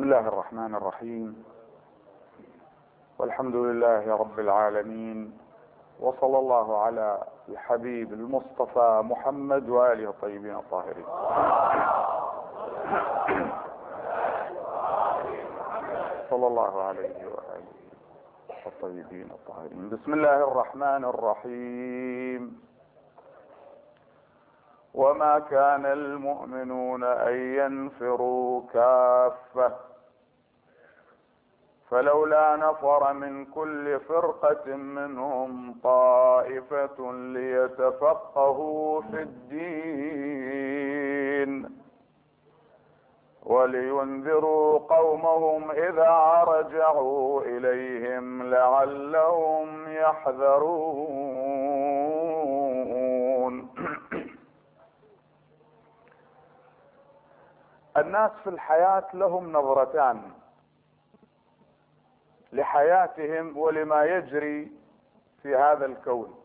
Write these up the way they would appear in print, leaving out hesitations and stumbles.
الله الرحمن الرحيم، والحمد لله رب العالمين، وصلى الله على الحبيب المصطفى محمد وآله الطيبين الطاهرين. صلى الله عليه وآله الطيبين الطاهرين. بسم الله الرحمن الرحيم. وما كان المؤمنون أن ينفروا كافة فلولا نفر من كل فرقة منهم طائفة ليتفقهوا في الدين ولينذروا قومهم إذا رجعوا إليهم لعلهم يحذرون. الناس في الحياة لهم نظرتان لحياتهم ولما يجري في هذا الكون.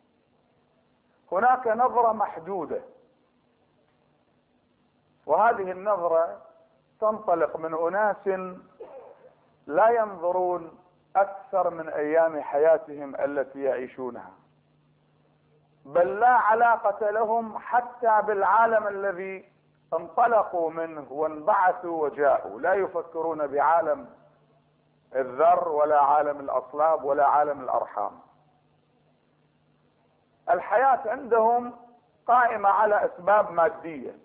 هناك نظرة محدودة، وهذه النظرة تنطلق من أناس لا ينظرون أكثر من أيام حياتهم التي يعيشونها، بل لا علاقة لهم حتى بالعالم الذي انطلقوا منه وانبعثوا وجاءوا. لا يفكرون بعالم الذر ولا عالم الأصلاب ولا عالم الأرحام. الحياة عندهم قائمة على أسباب مادية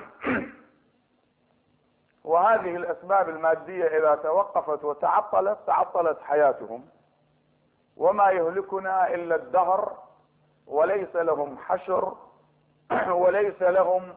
وهذه الأسباب المادية إذا توقفت وتعطلت تعطلت حياتهم. وما يهلكنا إلا الدهر، وليس لهم حشر وليس لهم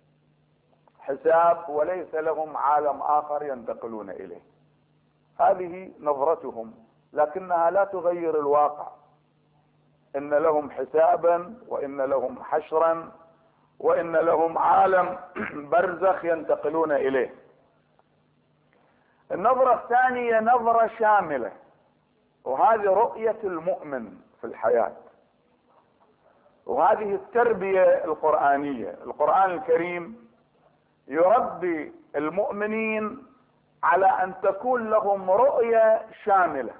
حساب وليس لهم عالم آخر ينتقلون إليه. هذه نظرتهم، لكنها لا تغير الواقع. إن لهم حسابا، وإن لهم حشرا، وإن لهم عالم برزخ ينتقلون إليه. النظرة الثانية نظرة شاملة، وهذه رؤية المؤمن في الحياة، وهذه التربية القرآنية. القرآن الكريم يربي المؤمنين على أن تكون لهم رؤية شاملة،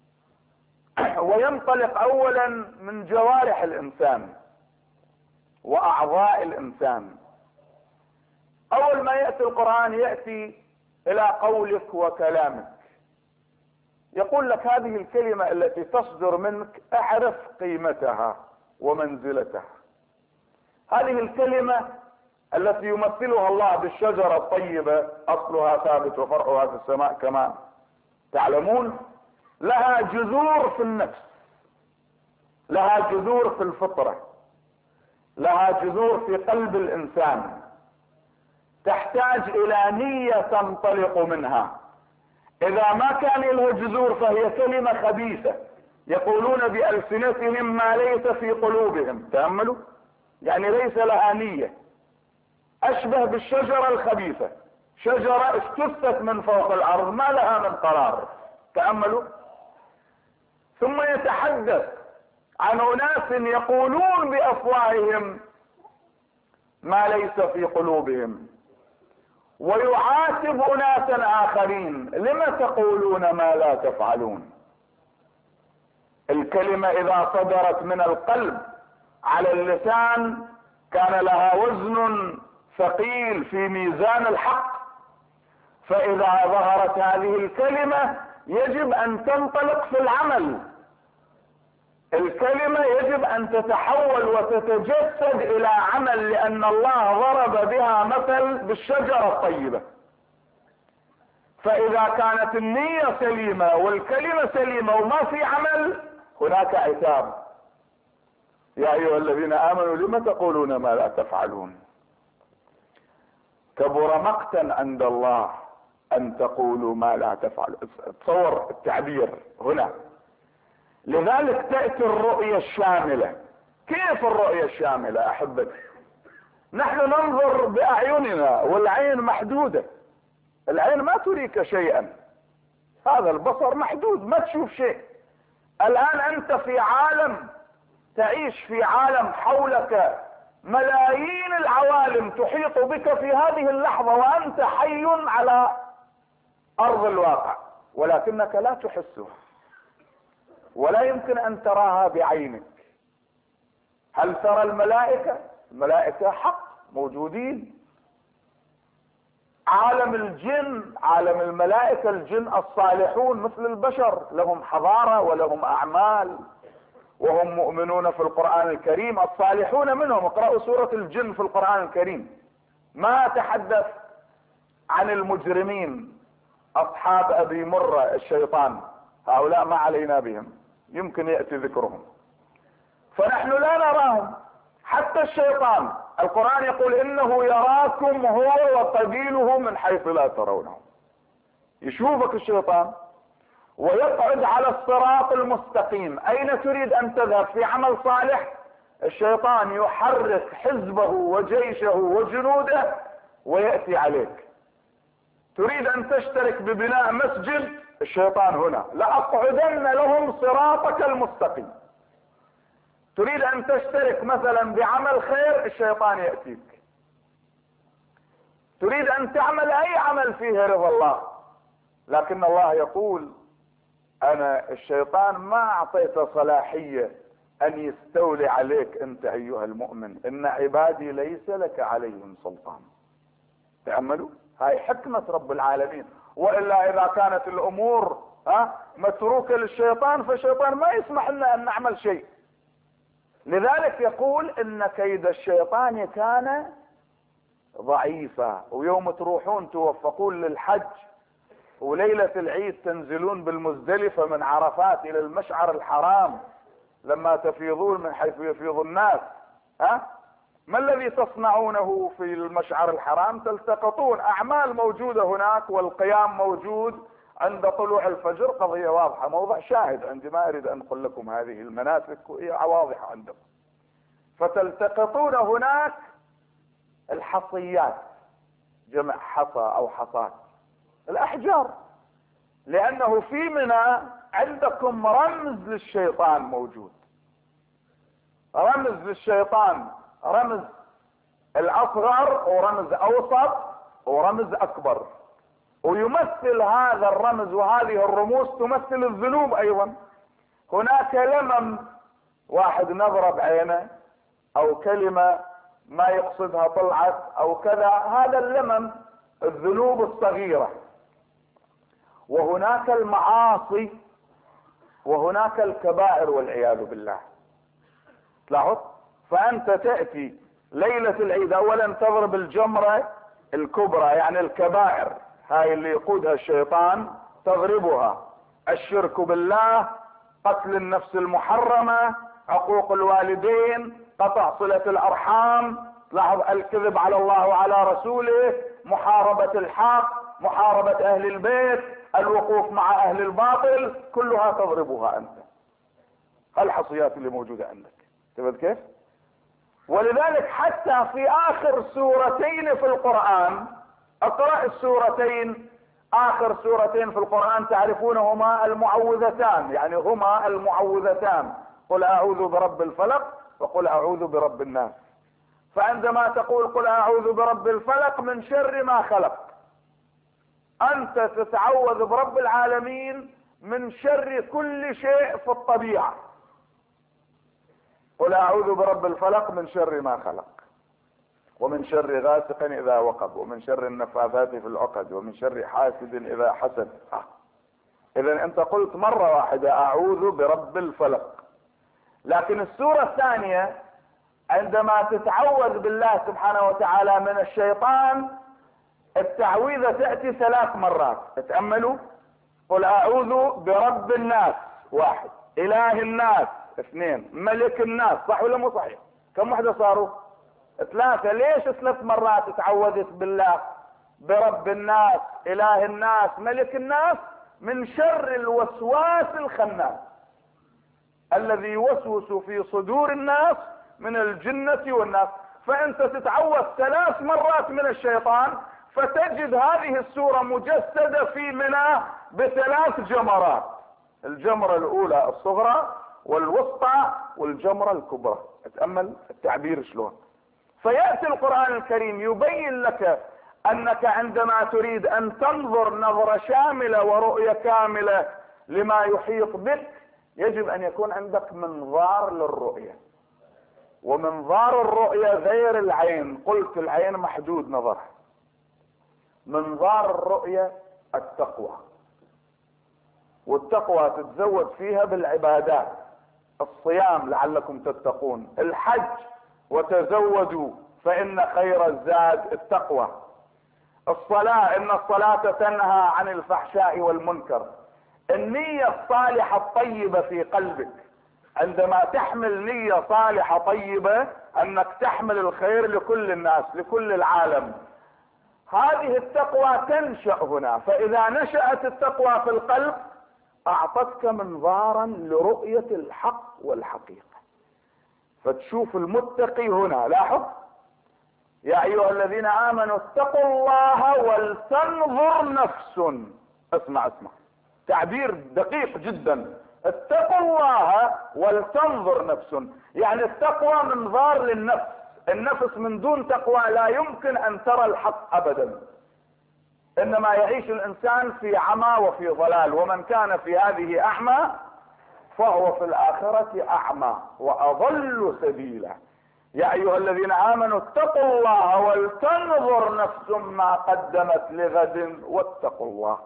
وينطلق أولا من جوارح الإنسان وأعضاء الإنسان. أول ما يأتي القرآن يأتي إلى قولك وكلامك، يقول لك هذه الكلمة التي تصدر منك اعرف قيمتها ومنزلتها. هذه الكلمة التي يمثلها الله بالشجرة الطيبة أصلها ثابت وفرعها في السماء كما تعلمون، لها جذور في النفس، لها جذور في الفطرة، لها جذور في قلب الإنسان، تحتاج إلى نية تنطلق منها. إذا ما كان لها جذور فهي كلمة خبيثة، يقولون بألسنتهم ما ليس في قلوبهم. تأملوا، يعني ليس لها نية، أشبه بالشجرة الخبيثة، شجرة اجتثت من فوق الأرض ما لها من قرار. تأملوا. ثم يتحدث عن أناس يقولون بأفواههم ما ليس في قلوبهم، ويعاتب أناسا آخرين لما تقولون ما لا تفعلون. الكلمة إذا صدرت من القلب على اللسان كان لها وزن ثقيل في ميزان الحق، فإذا ظهرت هذه الكلمة يجب أن تنطلق في العمل. الكلمة يجب أن تتحول وتتجسد إلى عمل، لأن الله ضرب بها مثل بالشجرة الطيبة. فإذا كانت النية سليمة والكلمة سليمة وما في عمل هناك عتاب. يا أيها الذين آمنوا لم تقولون ما لا تفعلون، كبر مقتا عند الله أن تقولوا ما لا تفعلون. تصور التعبير هنا. لذلك تأتي الرؤية الشاملة. كيف الرؤية الشاملة أحبتي؟ نحن ننظر بأعيننا والعين محدودة، العين ما تريك شيئا، هذا البصر محدود ما تشوف شيء. الآن أنت في عالم، تعيش في عالم حولك ملايين العوالم تحيط بك في هذه اللحظة، وأنت حي على ارض الواقع، ولكنك لا تحسها ولا يمكن ان تراها بعينك. هل ترى الملائكة؟ الملائكة حق موجودين. عالم الجن، عالم الملائكة، الجن الصالحون مثل البشر، لهم حضارة ولهم اعمال وهم مؤمنون في القرآن الكريم. الصالحون منهم، اقرأوا سورة الجن في القرآن الكريم، ما تحدث عن المجرمين اصحاب ابي مرة الشيطان، هؤلاء ما علينا بهم، يمكن يأتي ذكرهم. فنحن لا نراهم. حتى الشيطان القرآن يقول انه يراكم هو وقبيله من حيث لا ترونهم. يشوفك الشيطان ويقعد على الصراط المستقيم. اين تريد ان تذهب في عمل صالح؟ الشيطان يحرك حزبه وجيشه وجنوده ويأتي عليك. تريد ان تشترك ببناء مسجد؟ الشيطان هنا، لأقعدن لهم صراطك المستقيم. تريد ان تشترك مثلا بعمل خير؟ الشيطان يأتيك. تريد ان تعمل اي عمل فيه رضا الله، لكن الله يقول انا الشيطان ما اعطيته صلاحية ان يستولي عليك انت ايها المؤمن، ان عبادي ليس لك عليهم سلطان. تأملوا، هاي حكمة رب العالمين. والا اذا كانت الامور متروكة للشيطان، فالشيطان ما يسمح لنا ان نعمل شيء. لذلك يقول ان كيد الشيطان كان ضعيفا. ويوم تروحون توفقون للحج وليلة العيد تنزلون بالمزدلفة من عرفات الى المشعر الحرام، لما تفيضون من حيث يفيض الناس، ما الذي تصنعونه في المشعر الحرام؟ تلتقطون اعمال موجودة هناك، والقيام موجود عند طلوع الفجر، قضية واضحة، موضع شاهد عندي، ما اريد ان اقول لكم هذه المناسك وهي واضحة عندكم. فتلتقطون هناك الحصيات، جمع حصى او حصات، الاحجار، لانه في منى عندكم رمز للشيطان موجود. رمز للشيطان، رمز الاصغر ورمز اوسط ورمز اكبر، ويمثل هذا الرمز وهذه الرموز تمثل الذنوب ايضا. هناك لمم، واحد نظرة بعينه او كلمة ما يقصدها طلعت او كذا، هذا اللمم الذنوب الصغيرة. وهناك المعاصي وهناك الكبائر والعياذ بالله. تلاحظ؟ فانت تأتي ليلة العيد اولا تضرب الجمرة الكبرى، يعني الكبائر هاي اللي يقودها الشيطان تضربها: الشرك بالله، قتل النفس المحرمة، عقوق الوالدين، قطع صلة الارحام، لاحظ الكذب على الله وعلى رسوله، محاربة الحق، محاربة اهل البيت، الوقوف مع اهل الباطل، كلها تضربها انت. الحصيات اللي موجودة عندك، تفهم كيف؟ ولذلك حتى في اخر سورتين في القرآن، اقرأ السورتين، اخر سورتين في القرآن تعرفونهما المعوذتان، يعني هما المعوذتان، قل اعوذ برب الفلق وقل اعوذ برب الناس. فعندما تقول قل اعوذ برب الفلق من شر ما خلق، انت تتعوذ برب العالمين من شر كل شيء في الطبيعة. قل اعوذ برب الفلق من شر ما خلق، ومن شر غاسق اذا وقب، ومن شر النفاثات في العقد، ومن شر حاسد اذا حسد. اذا انت قلت مرة واحدة اعوذ برب الفلق. لكن السورة الثانية عندما تتعوذ بالله سبحانه وتعالى من الشيطان، التعويذة تأتي 3 مرات. تأملوا: قل اعوذ برب الناس 1، اله الناس 2، ملك الناس. صح ولا مو صحيح؟ كم وحدة صاروا؟ 3. ليش 3 مرات تعوذت بالله برب الناس، اله الناس، ملك الناس؟ من شر الوسواس الخناس الذي يوسوس في صدور الناس من الجنة والناس. فانت تتعوذ 3 مرات من الشيطان، فتجد هذه السورة مجسدة في منى ب3 جمرات: الجمرة الاولى الصغرى والوسطى والجمرة الكبرى. اتأمل التعبير شلون. فيأتي القرآن الكريم يبين لك انك عندما تريد ان تنظر نظرة شاملة ورؤية كاملة لما يحيط بك يجب ان يكون عندك منظار للرؤية، ومنظار الرؤية غير العين. قلت العين محدود نظرها. منظار الرؤية التقوى، والتقوى تتزود فيها بالعبادات. الصيام لعلكم تتقون، الحج وتزودوا فإن خير الزاد التقوى، الصلاة إن الصلاة تنهى عن الفحشاء والمنكر، النية الصالحة الطيبة في قلبك. عندما تحمل نية صالحة طيبة انك تحمل الخير لكل الناس لكل العالم، هذه التقوى تنشأ هنا. فاذا نشأت التقوى في القلب اعطتك منظارا لرؤية الحق والحقيقة، فتشوف المتقي هنا. لاحظ يا ايها الذين امنوا اتقوا الله ولتنظر نفس. اسمع تعبير دقيق جدا. اتقوا الله ولتنظر نفس، يعني التقوى منظار للنفس. النفس من دون تقوى لا يمكن ان ترى الحق ابدا، انما يعيش الانسان في عمى وفي ضلال. ومن كان في هذه اعمى فهو في الاخرة اعمى واضل سبيلا. يا ايها الذين امنوا اتقوا الله ولتنظر نفس ما قدمت لغد واتقوا الله.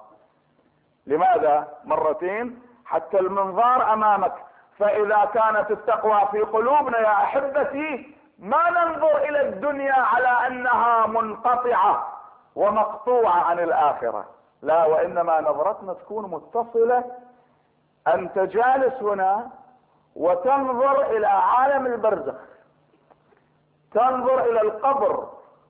لماذا مرتين؟ حتى المنظار امامك. فاذا كانت التقوى في قلوبنا يا احبتي ما ننظر الى الدنيا على انها منقطعة ومقطوعة عن الاخرة، لا، وانما نظرتنا تكون متصلة. انت جالس هنا وتنظر الى عالم البرزخ، تنظر الى القبر.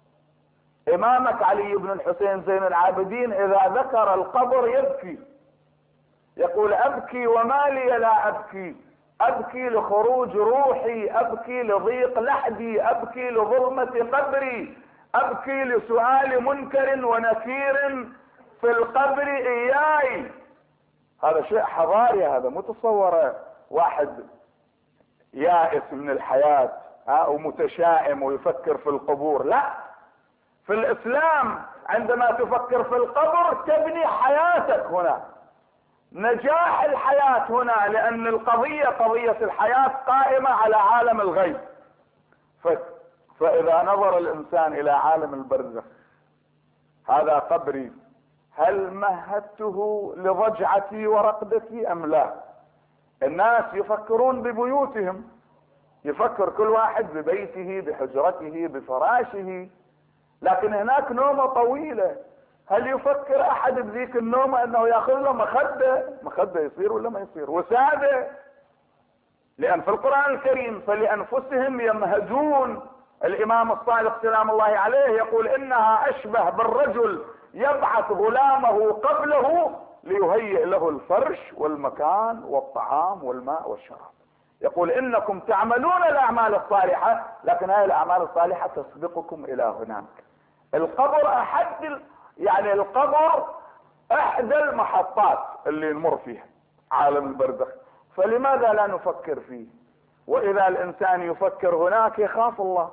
امامك علي بن الحسين زين العابدين اذا ذكر القبر يبكي، يقول ابكي وما لي لا ابكي، ابكي لخروج روحي، ابكي لضيق لحدي، ابكي لظلمة قبري، ابكي لسؤال منكر ونكير في القبر اياي. هذا شيء حضاري، هذا متصور واحد يائس من الحياة ومتشائم ويفكر في القبور. لا، في الاسلام عندما تفكر في القبر تبني حياتك هنا، نجاح الحياة هنا، لان القضية قضية الحياة قائمة على عالم الغيب. فاذا نظر الانسان الى عالم البرزخ، هذا قبري، هل مهدته لضجعتي ورقدتي ام لا؟ الناس يفكرون ببيوتهم، يفكر كل واحد ببيته بحجرته بفراشه، لكن هناك نومة طويلة. هل يفكر احد بذيك النومة انه ياخذ له مخدة يصير ولا ما يصير، وسادة؟ لان في القرآن الكريم فلانفسهم يمهدون. الامام الصادق سلام الله عليه يقول انها اشبه بالرجل يبعث غلامه قبله ليهيئ له الفرش والمكان والطعام والماء والشراب. يقول انكم تعملون الاعمال الصالحة، لكن هذه الاعمال الصالحة تسبقكم الى هناك. القبر يعني القبر احدى المحطات اللي نمر فيها عالم البرزخ، فلماذا لا نفكر فيه؟ واذا الانسان يفكر هناك يخاف الله،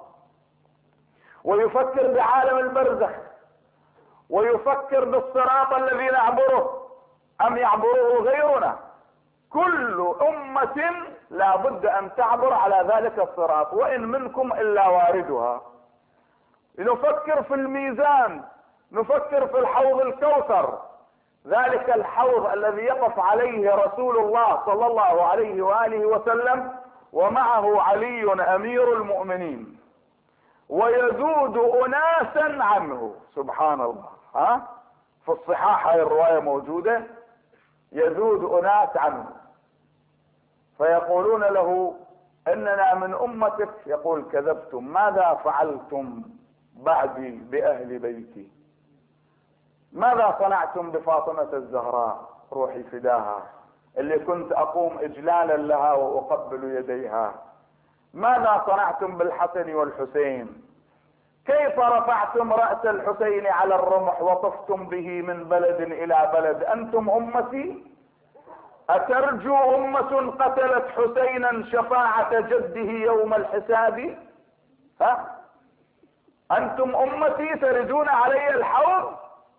ويفكر بعالم البرزخ، ويفكر بالصراط الذي نعبره ام يعبره غيرنا. كل امة لا بد ان تعبر على ذلك الصراط، وان منكم الا واردها. نفكر في الميزان، نفكر في الحوض الكوثر، ذلك الحوض الذي يقف عليه رسول الله صلى الله عليه وآله وسلم ومعه علي امير المؤمنين، ويذود اناسا عنه. سبحان الله، في الصحاح هاي الرواية موجودة، يذود اناس عنه فيقولون له اننا من امتك، يقول كذبتم، ماذا فعلتم بعدي باهل بيتي؟ ماذا صنعتم بفاطمة الزهراء روحي فداها اللي كنت اقوم اجلالا لها واقبل يديها؟ ماذا صنعتم بالحسن والحسين؟ كيف رفعتم رأس الحسين على الرمح وطفتم به من بلد الى بلد؟ انتم امتي؟ اترجو امة قتلت حسينا شفاعة جده يوم الحساب؟ انتم امتي تردون علي الحوض،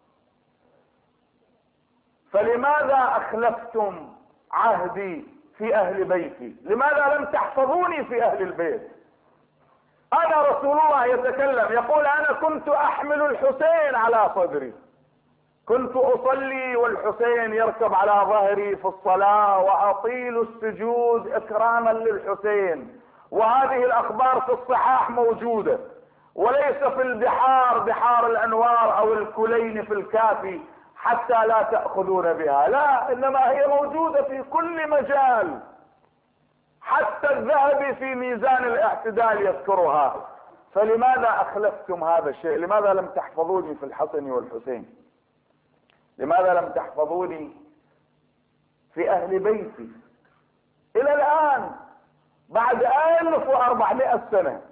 فلماذا اخلفتم عهدي في اهل بيتي؟ لماذا لم تحفظوني في اهل البيت؟ انا رسول الله يتكلم يقول انا كنت احمل الحسين على صدري، كنت اصلي والحسين يركب على ظهري في الصلاة واطيل السجود اكراما للحسين. وهذه الاخبار في الصحاح موجودة، وليس في البحار بحار الانوار او الكلين في الكافي حتى لا تأخذون بها، لا، انما هي موجودة في كل مجال، حتى الذهبي في ميزان الاعتدال يذكرها. فلماذا اخلفتم هذا الشيء؟ لماذا لم تحفظوني في الحسن والحسين؟ لماذا لم تحفظوني في اهل بيتي؟ الى الان بعد 1400 سنة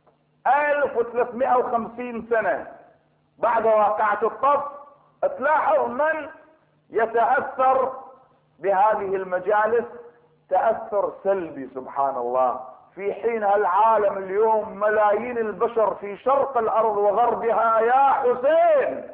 1350 سنة بعد واقعة الطف، تلاحظ من يتأثر بهذه المجالس تأثر سلبي سبحان الله، في حين العالم اليوم ملايين البشر في شرق الارض وغربها يا حسين،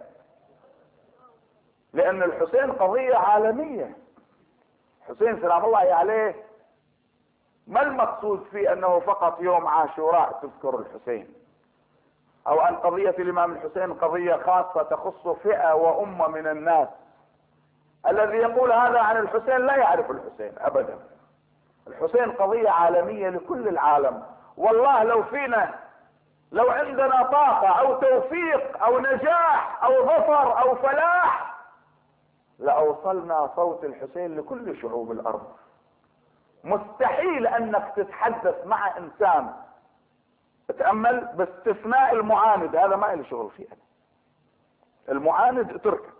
لان الحسين قضية عالمية. حسين سلام الله عليه ما المقصود فيه انه فقط يوم عاشوراء تذكر الحسين، او ان قضية الامام الحسين قضية خاصة تخص فئة وامة من الناس. الذي يقول هذا عن الحسين لا يعرف الحسين ابدا. الحسين قضية عالمية لكل العالم. والله لو عندنا طاقة او توفيق او نجاح او ظفر او فلاح لأوصلنا صوت الحسين لكل شعوب الارض. مستحيل انك تتحدث مع انسان، تأمل، باستثناء المعاند، هذا ما له شغل فيه. المعاند اتركه.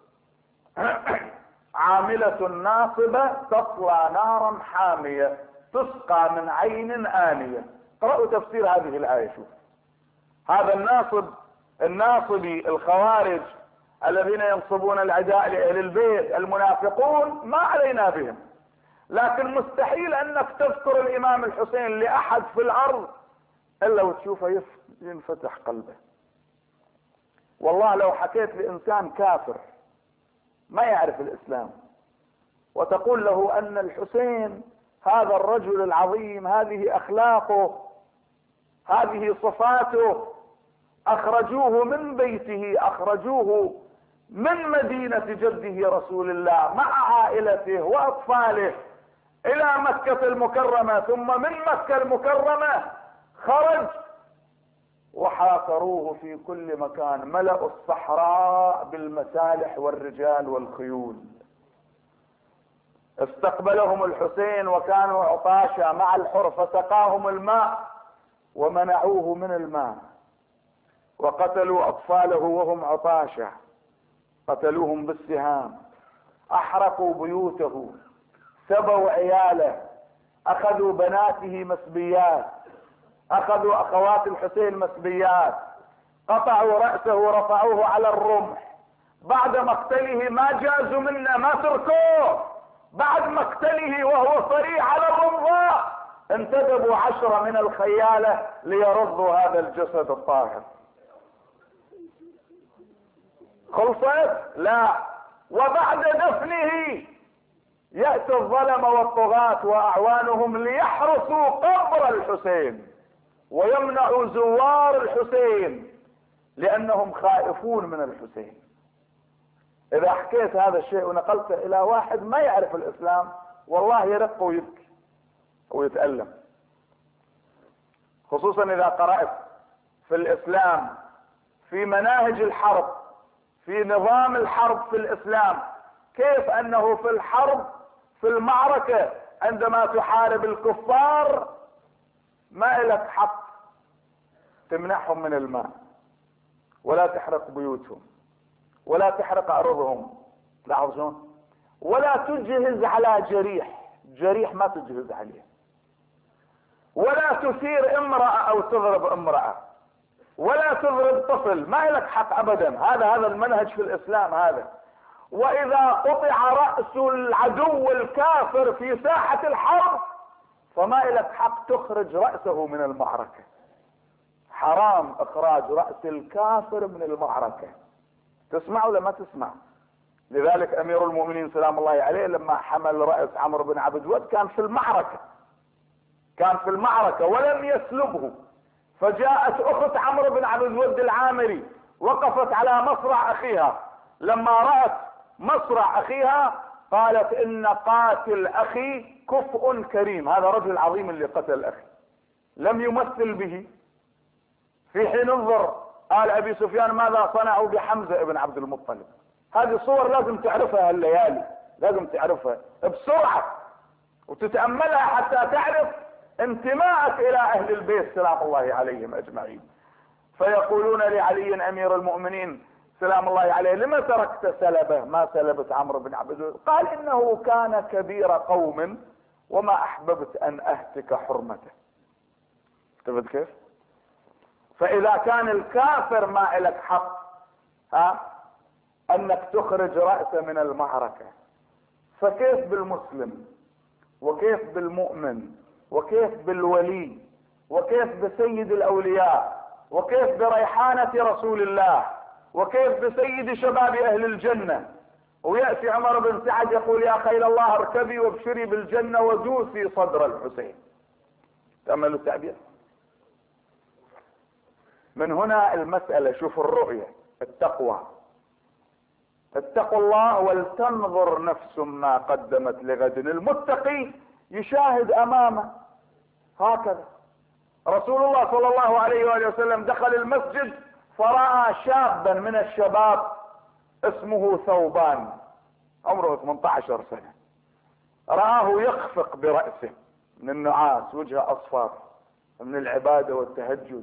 عاملة ناصبة تصلى نارا حامية تسقى من عين آنية. قرأوا تفسير هذه الآية. شوف هذا الناصبي الخوارج الذين ينصبون العداء لأهل البيت، المنافقون ما علينا بهم، لكن مستحيل انك تذكر الامام الحسين لاحد في الارض الا وتشوفه ينفتح قلبه. والله لو حكيت لانسان كافر ما يعرف الاسلام وتقول له ان الحسين هذا الرجل العظيم، هذه اخلاقه، هذه صفاته، اخرجوه من بيته، اخرجوه من مدينة جده رسول الله مع عائلته واطفاله الى مكة المكرمة، ثم من مكة المكرمة خرج وحاصروه في كل مكان، ملأوا الصحراء بالمسالح والرجال والخيول. استقبلهم الحسين وكانوا عطاشا مع الحر، فسقاهم الماء ومنعوه من الماء، وقتلوا اطفاله وهم عطاشا، قتلوهم بالسهام، احرقوا بيوته، سبوا عياله، اخذوا بناته مسبيات، اخذوا اخوات الحسين مسبيات، قطعوا رأسه ورفعوه على الرمح. بعد مقتله ما جازوا منا، ما تركوه، بعد مقتله وهو صريح على الرمضاء انتدبوا 10 من الخيالة ليرضوا هذا الجسد الطاهر. خلصت؟ لا. وبعد دفنه يأتي الظلم والطغاة واعوانهم ليحرسوا قبر الحسين ويمنعوا زوار الحسين لانهم خائفون من الحسين. اذا حكيت هذا الشيء ونقلته الى واحد ما يعرف الاسلام والله يرق ويبكي ويتألم، خصوصا اذا قرأت في الاسلام في مناهج الحرب، في نظام الحرب في الاسلام، كيف انه في الحرب في المعركة عندما تحارب الكفار ما لك حق تمنعهم من الماء، ولا تحرق بيوتهم، ولا تحرق ارضهم، لاحظوا شلون، ولا تجهز على جريح ما تجهز عليه، ولا تثير امرأة او تضرب امرأة، ولا تضرب طفل، ما لك حق ابدا. هذا المنهج في الاسلام هذا. واذا قطع رأس العدو الكافر في ساحة الحرب فما لك حق تخرج رأسه من المعركة حرام اخراج رأس الكافر من المعركة. تسمع ولا ما تسمع؟ لذلك امير المؤمنين سلام الله عليه لما حمل رأس عمرو بن عبد الود كان في المعركة ولم يسلبه، فجاءت اخت عمرو بن عبد الود العامري وقفت على مصرع اخيها، لما رأت مصرع اخيها قالت ان قاتل اخي كفء كريم، هذا رجل عظيم اللي قتل اخي، لم يمثل به. في حين انظر آل ابي سفيان ماذا صنعوا بحمزة ابن عبد المطلب. هذه صور لازم تعرفها الليالي، لازم تعرفها بسرعة وتتأملها حتى تعرف انتماءك الى اهل البيت سلام الله عليهم اجمعين. فيقولون لعلي امير المؤمنين سلام الله عليه لما تركت سلبه ما سلبت عمرو بن عبد الود؟ قال انه كان كبير قوم وما احببت ان اهتك حرمته. شفت كيف؟ فاذا كان الكافر ما لك حق انك تخرج رأسه من المعركة، فكيف بالمسلم وكيف بالمؤمن وكيف بالولي وكيف بسيد الاولياء وكيف بريحانة رسول الله وكيف بسيد شباب اهل الجنة؟ ويأتي عمر بن سعد يقول يا خيل الله اركبي وابشري بالجنة ودوسي صدر الحسين. تأملوا التعبير. من هنا المسألة، شوف الرؤية، التقوى. اتقوا الله ولتنظر نفس ما قدمت لغد. المتقي يشاهد امامه هكذا. رسول الله صلى الله عليه وآله وسلم دخل المسجد فرأى شابا من الشباب اسمه ثوبان عمره 18 سنة، رآه يخفق برأسه من النعاس، وجهه اصفر من العبادة والتهجد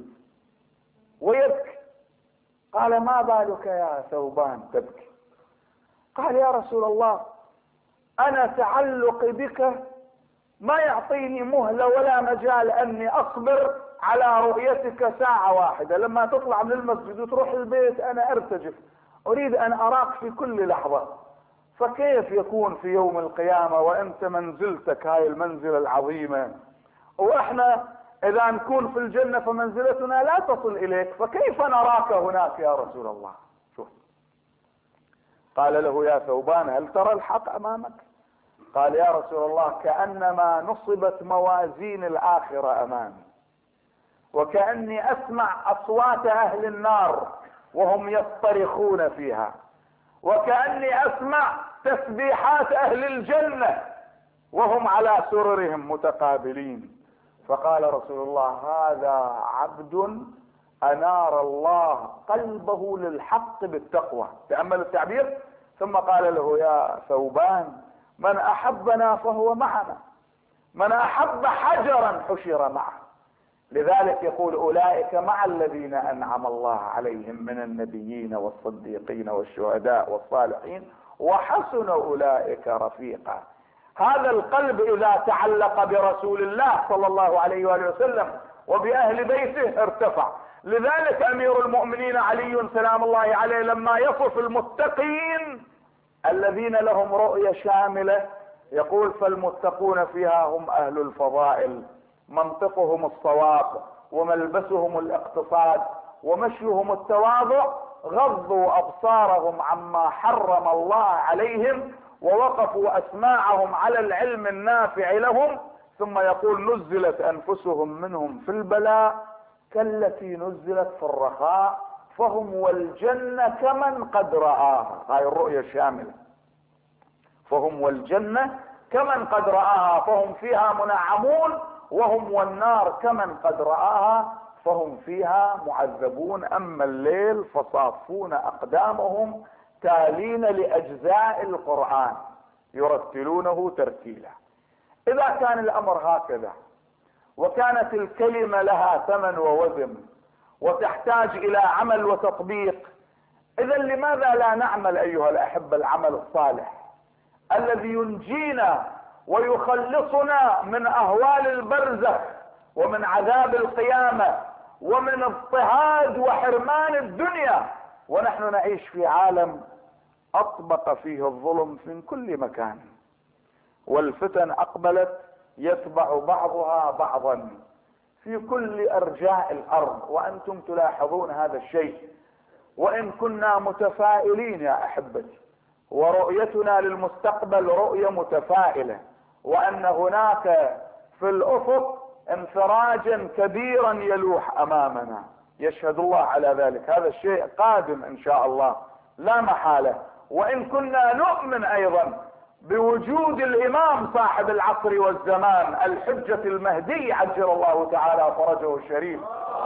ويبكي. قال ما بالك يا ثوبان تبكي؟ قال يا رسول الله انا تعلقي بك ما يعطيني مهلة ولا مجال اني اصبر على رؤيتك ساعة واحدة. لما تطلع من المسجد وتروح البيت انا ارتجف، اريد ان اراك في كل لحظة. فكيف يكون في يوم القيامة وانت منزلتك هاي المنزلة العظيمة، واحنا اذا نكون في الجنة فمنزلتنا لا تصل اليك، فكيف نراك هناك يا رسول الله؟ شوف، قال له يا ثوبان هل ترى الحق امامك؟ قال يا رسول الله كأنما نصبت موازين الآخرة امامي، وكأني اسمع اصوات اهل النار وهم يصطرخون فيها، وكأني اسمع تسبيحات اهل الجنة وهم على سررهم متقابلين. فقال رسول الله هذا عبد انار الله قلبه للحق بالتقوى. تأمل التعبير. ثم قال له يا ثوبان من احبنا فهو معنا، من احب حجرا حشر معه. لذلك يقول اولئك مع الذين انعم الله عليهم من النبيين والصديقين والشهداء والصالحين وحسن اولئك رفيقا. هذا القلب اذا تعلق برسول الله صلى الله عليه وآله وسلم وبأهل بيته ارتفع. لذلك امير المؤمنين علي سلام الله عليه لما يصف المتقين الذين لهم رؤية شاملة يقول فالمتقون فيها هم اهل الفضائل، منطقهم الصواب وملبسهم الاقتصاد ومشيهم التواضع، غضوا ابصارهم عما حرم الله عليهم ووقفوا اسماعهم على العلم النافع لهم. ثم يقول نزلت انفسهم منهم في البلاء كالتي نزلت في الرخاء فهم والجنة كمن قد رآها. هاي الرؤية الشاملة. فهم والجنة كمن قد رآها فهم فيها منعمون، وهم والنار كمن قد رآها فهم فيها معذبون. اما الليل فصافون اقدامهم تالين لاجزاء القرآن يرتلونه ترتيلا. اذا كان الامر هكذا وكانت الكلمة لها ثمن ووزن وتحتاج الى عمل وتطبيق، اذا لماذا لا نعمل ايها الاحبة العمل الصالح الذي ينجينا ويخلصنا من اهوال البرزخ ومن عذاب القيامة ومن اضطهاد وحرمان الدنيا، ونحن نعيش في عالم اطبق فيه الظلم من كل مكان، والفتن اقبلت يتبع بعضها بعضا في كل ارجاء الارض، وانتم تلاحظون هذا الشيء. وان كنا متفائلين يا احبتي، ورؤيتنا للمستقبل رؤية متفائلة، وان هناك في الافق انفراجا كبيرا يلوح امامنا، يشهد الله على ذلك، هذا الشيء قادم ان شاء الله لا محالة. وان كنا نؤمن ايضا بوجود الامام صاحب العصر والزمان الحجة المهدي عجل الله تعالى فرجه الشريف،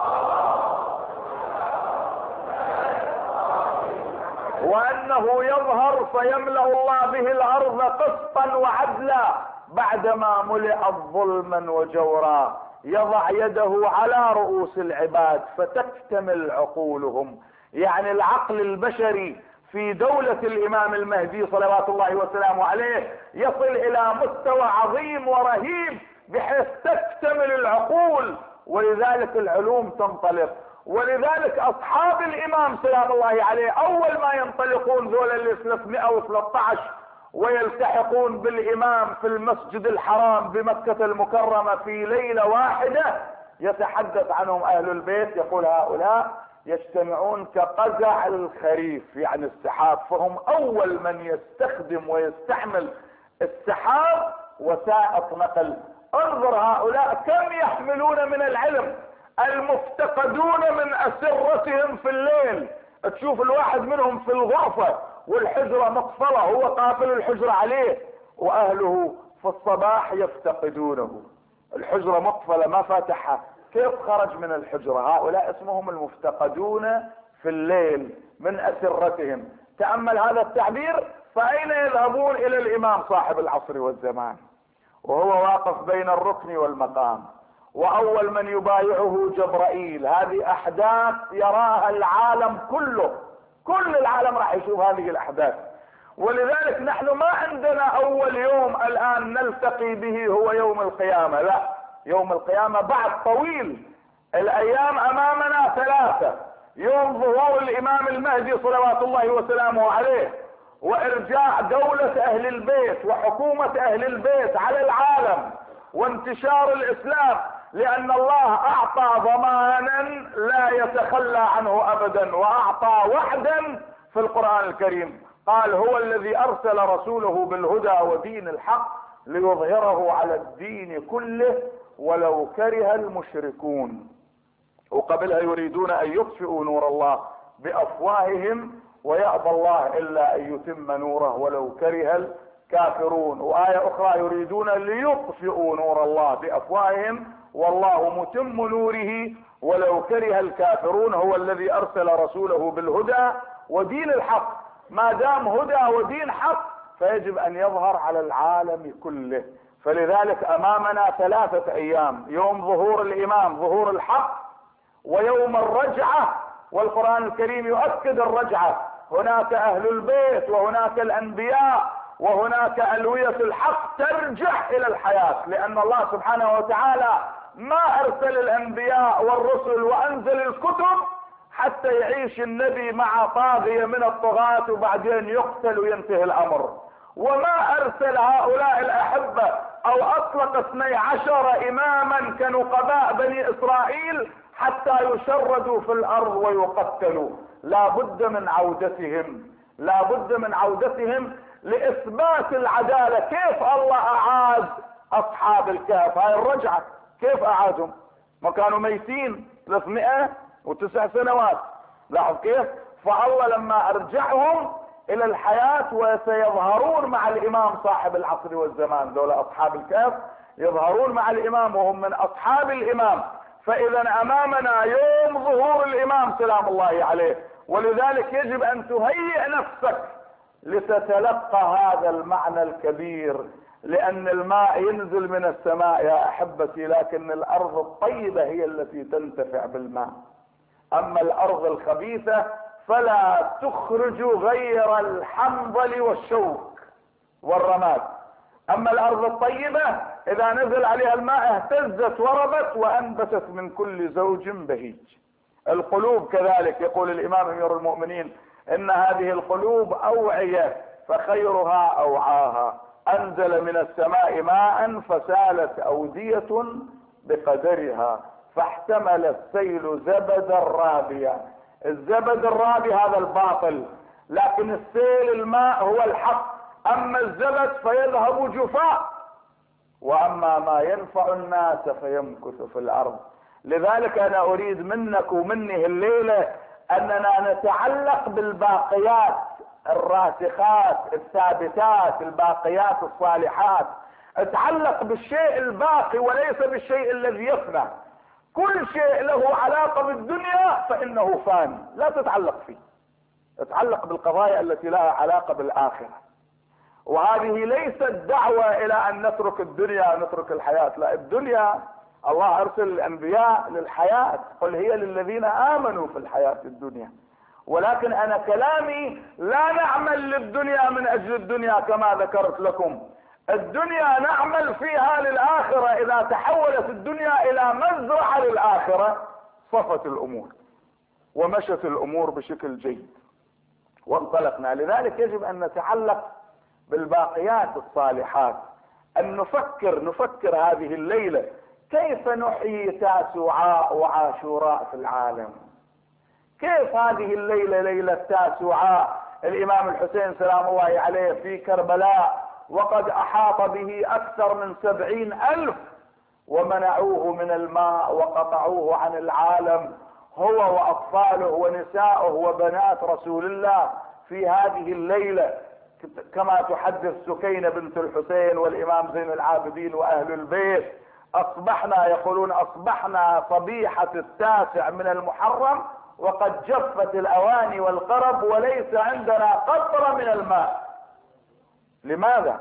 وانه يظهر فيملأ الله به الارض قسطا وعدلا بعدما ملئت ظلما وجورا، يضع يده على رؤوس العباد فتكتمل عقولهم. يعني العقل البشري في دولة الامام المهدي صلوات الله وسلامه عليه يصل الى مستوى عظيم ورهيب بحيث تكتمل العقول، ولذلك العلوم تنطلق. ولذلك اصحاب الامام سلام الله عليه اول ما ينطلقون ذولا ال 313 ويلتحقون بالامام في المسجد الحرام بمكة المكرمة في ليلة واحدة، يتحدث عنهم اهل البيت، يقول هؤلاء يجتمعون كقزع الخريف، يعني السحاب، فهم اول من يستخدم ويستعمل السحاب وسائط نقل. انظر هؤلاء كم يحملون من العلم، المفتقدون من اسرتهم في الليل. تشوف الواحد منهم في الغرفة والحجرة مقفلة، هو قافل الحجرة عليه، واهله في الصباح يفتقدونه، الحجرة مقفلة ما فاتحها، كيف خرج من الحجرة؟ هؤلاء اسمهم المفتقدون في الليل من اسرتهم. تأمل هذا التعبير، فاين يذهبون؟ الى الامام صاحب العصر والزمان وهو واقف بين الركن والمقام، واول من يبايعه جبرائيل. هذه احداث يراها العالم كله، كل العالم راح يشوف هذه الاحداث. ولذلك نحن ما عندنا اول يوم الان نلتقي به هو يوم القيامة، لا، يوم القيامة بعد طويل. الايام امامنا ثلاثة: يوم ظهور الامام المهدي صلوات الله وسلامه عليه، وارجاع دولة اهل البيت وحكومة اهل البيت على العالم، وانتشار الاسلام، لان الله اعطى ضمانا لا يتخلى عنه ابدا، واعطى وعدا في القرآن الكريم، قال هو الذي ارسل رسوله بالهدى ودين الحق ليظهره على الدين كله ولو كره المشركون. وقبلها يريدون ان يطفئوا نور الله بافواههم ويأبى الله الا ان يتم نوره ولو كره الكافرون. وآية اخرى يريدون ليطفئوا نور الله بافواههم والله متم نوره ولو كره الكافرون. هو الذي ارسل رسوله بالهدى ودين الحق، ما دام هدى ودين حق فيجب ان يظهر على العالم كله. فلذلك امامنا ثلاثة ايام: يوم ظهور الامام ظهور الحق، ويوم الرجعة، والقرآن الكريم يؤكد الرجعة، هناك اهل البيت وهناك الانبياء وهناك الوية الحق ترجع الى الحياة، لان الله سبحانه وتعالى ما ارسل الانبياء والرسل وانزل الكتب حتى يعيش النبي مع طاغية من الطغاة وبعدين يقتل وينتهي الامر، وما ارسل هؤلاء الاحبة او اطلق 12 اماما كنقباء بني اسرائيل حتى يشردوا في الارض ويقتلوا. لا بد من عودتهم، لا بد من عودتهم لاثبات العدالة. كيف الله اعاد اصحاب الكهف؟ هاي الرجعة كيف اعادهم؟ ما كانوا ميتين 309 سنوات، لاحظ كيف. فالله لما ارجعهم الى الحياة وسيظهرون مع الامام صاحب العصر والزمان، دول اصحاب الكهف يظهرون مع الامام وهم من اصحاب الامام. فاذا امامنا يوم ظهور الامام سلام الله عليه، ولذلك يجب ان تهيئ نفسك لتتلقى هذا المعنى الكبير، لان الماء ينزل من السماء يا احبتي، لكن الارض الطيبة هي التي تنتفع بالماء، اما الارض الخبيثة فلا تخرج غير الحنظل والشوك والرماد. اما الارض الطيبة اذا نزل عليها الماء اهتزت وربت وانبتت من كل زوج بهيج. القلوب كذلك، يقول الامام امير المؤمنين ان هذه القلوب اوعية فخيرها اوعاها، انزل من السماء ماء فسالت اودية بقدرها، فاحتمل السيل زبدا رابيا. الزبد الرابي هذا الباطل، لكن السيل الماء هو الحق. اما الزبد فيذهب جفاء، واما ما ينفع الناس فيمكث في الارض. لذلك انا اريد منك ومني الليلة اننا نتعلق بالباقيات الراسخات الثابتات، الباقيات الصالحات. اتعلق بالشيء الباقي وليس بالشيء الذي يفنى. كل شيء له علاقة بالدنيا فانه فان، لا تتعلق فيه. اتعلق بالقضايا التي لها علاقة بالاخرة. وهذه ليست دعوة الى ان نترك الدنيا ونترك الحياة، لا، الدنيا الله ارسل الانبياء للحياة، قل هي للذين امنوا في الحياة الدنيا. ولكن انا كلامي لا نعمل للدنيا من اجل الدنيا كما ذكرت لكم. الدنيا نعمل فيها للاخرة. اذا تحولت الدنيا الى مزرعة للاخرة صفت الامور ومشت الامور بشكل جيد وانطلقنا. لذلك يجب ان نتعلق بالباقيات الصالحات، ان نفكر هذه الليلة كيف نحيي تاسوعاء وعاشوراء في العالم. كيف هذه الليلة ليلة تاسوعاء الامام الحسين سلام الله عليه في كربلاء، وقد احاط به اكثر من 70,000 ومنعوه من الماء وقطعوه عن العالم، هو واطفاله ونساؤه وبنات رسول الله في هذه الليلة، كما تحدث سكينة بنت الحسين والامام زين العابدين واهل البيت. اصبحنا، يقولون اصبحنا صبيحة 9 من المحرم وقد جفت الاواني والقرب وليس عندنا قطرة من الماء. لماذا؟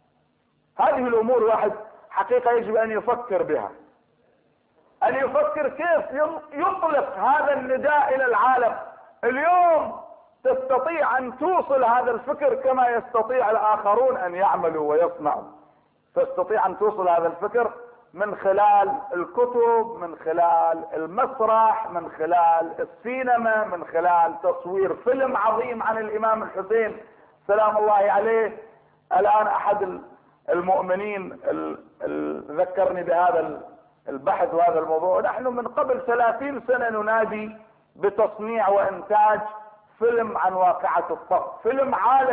هذه الامور واحد حقيقة يجب ان يفكر بها، ان يفكر كيف يطلق هذا النداء الى العالم. اليوم تستطيع ان توصل هذا الفكر كما يستطيع الاخرون ان يعملوا ويصنعوا. تستطيع ان توصل هذا الفكر من خلال الكتب، من خلال المسرح، من خلال السينما، من خلال تصوير فيلم عظيم عن الامام الحسين سلام الله عليه. الان احد المؤمنين ذكرني بهذا البحث وهذا الموضوع. نحن من قبل 30 سنة ننادي بتصنيع وانتاج فيلم عن واقعة الطف، فيلم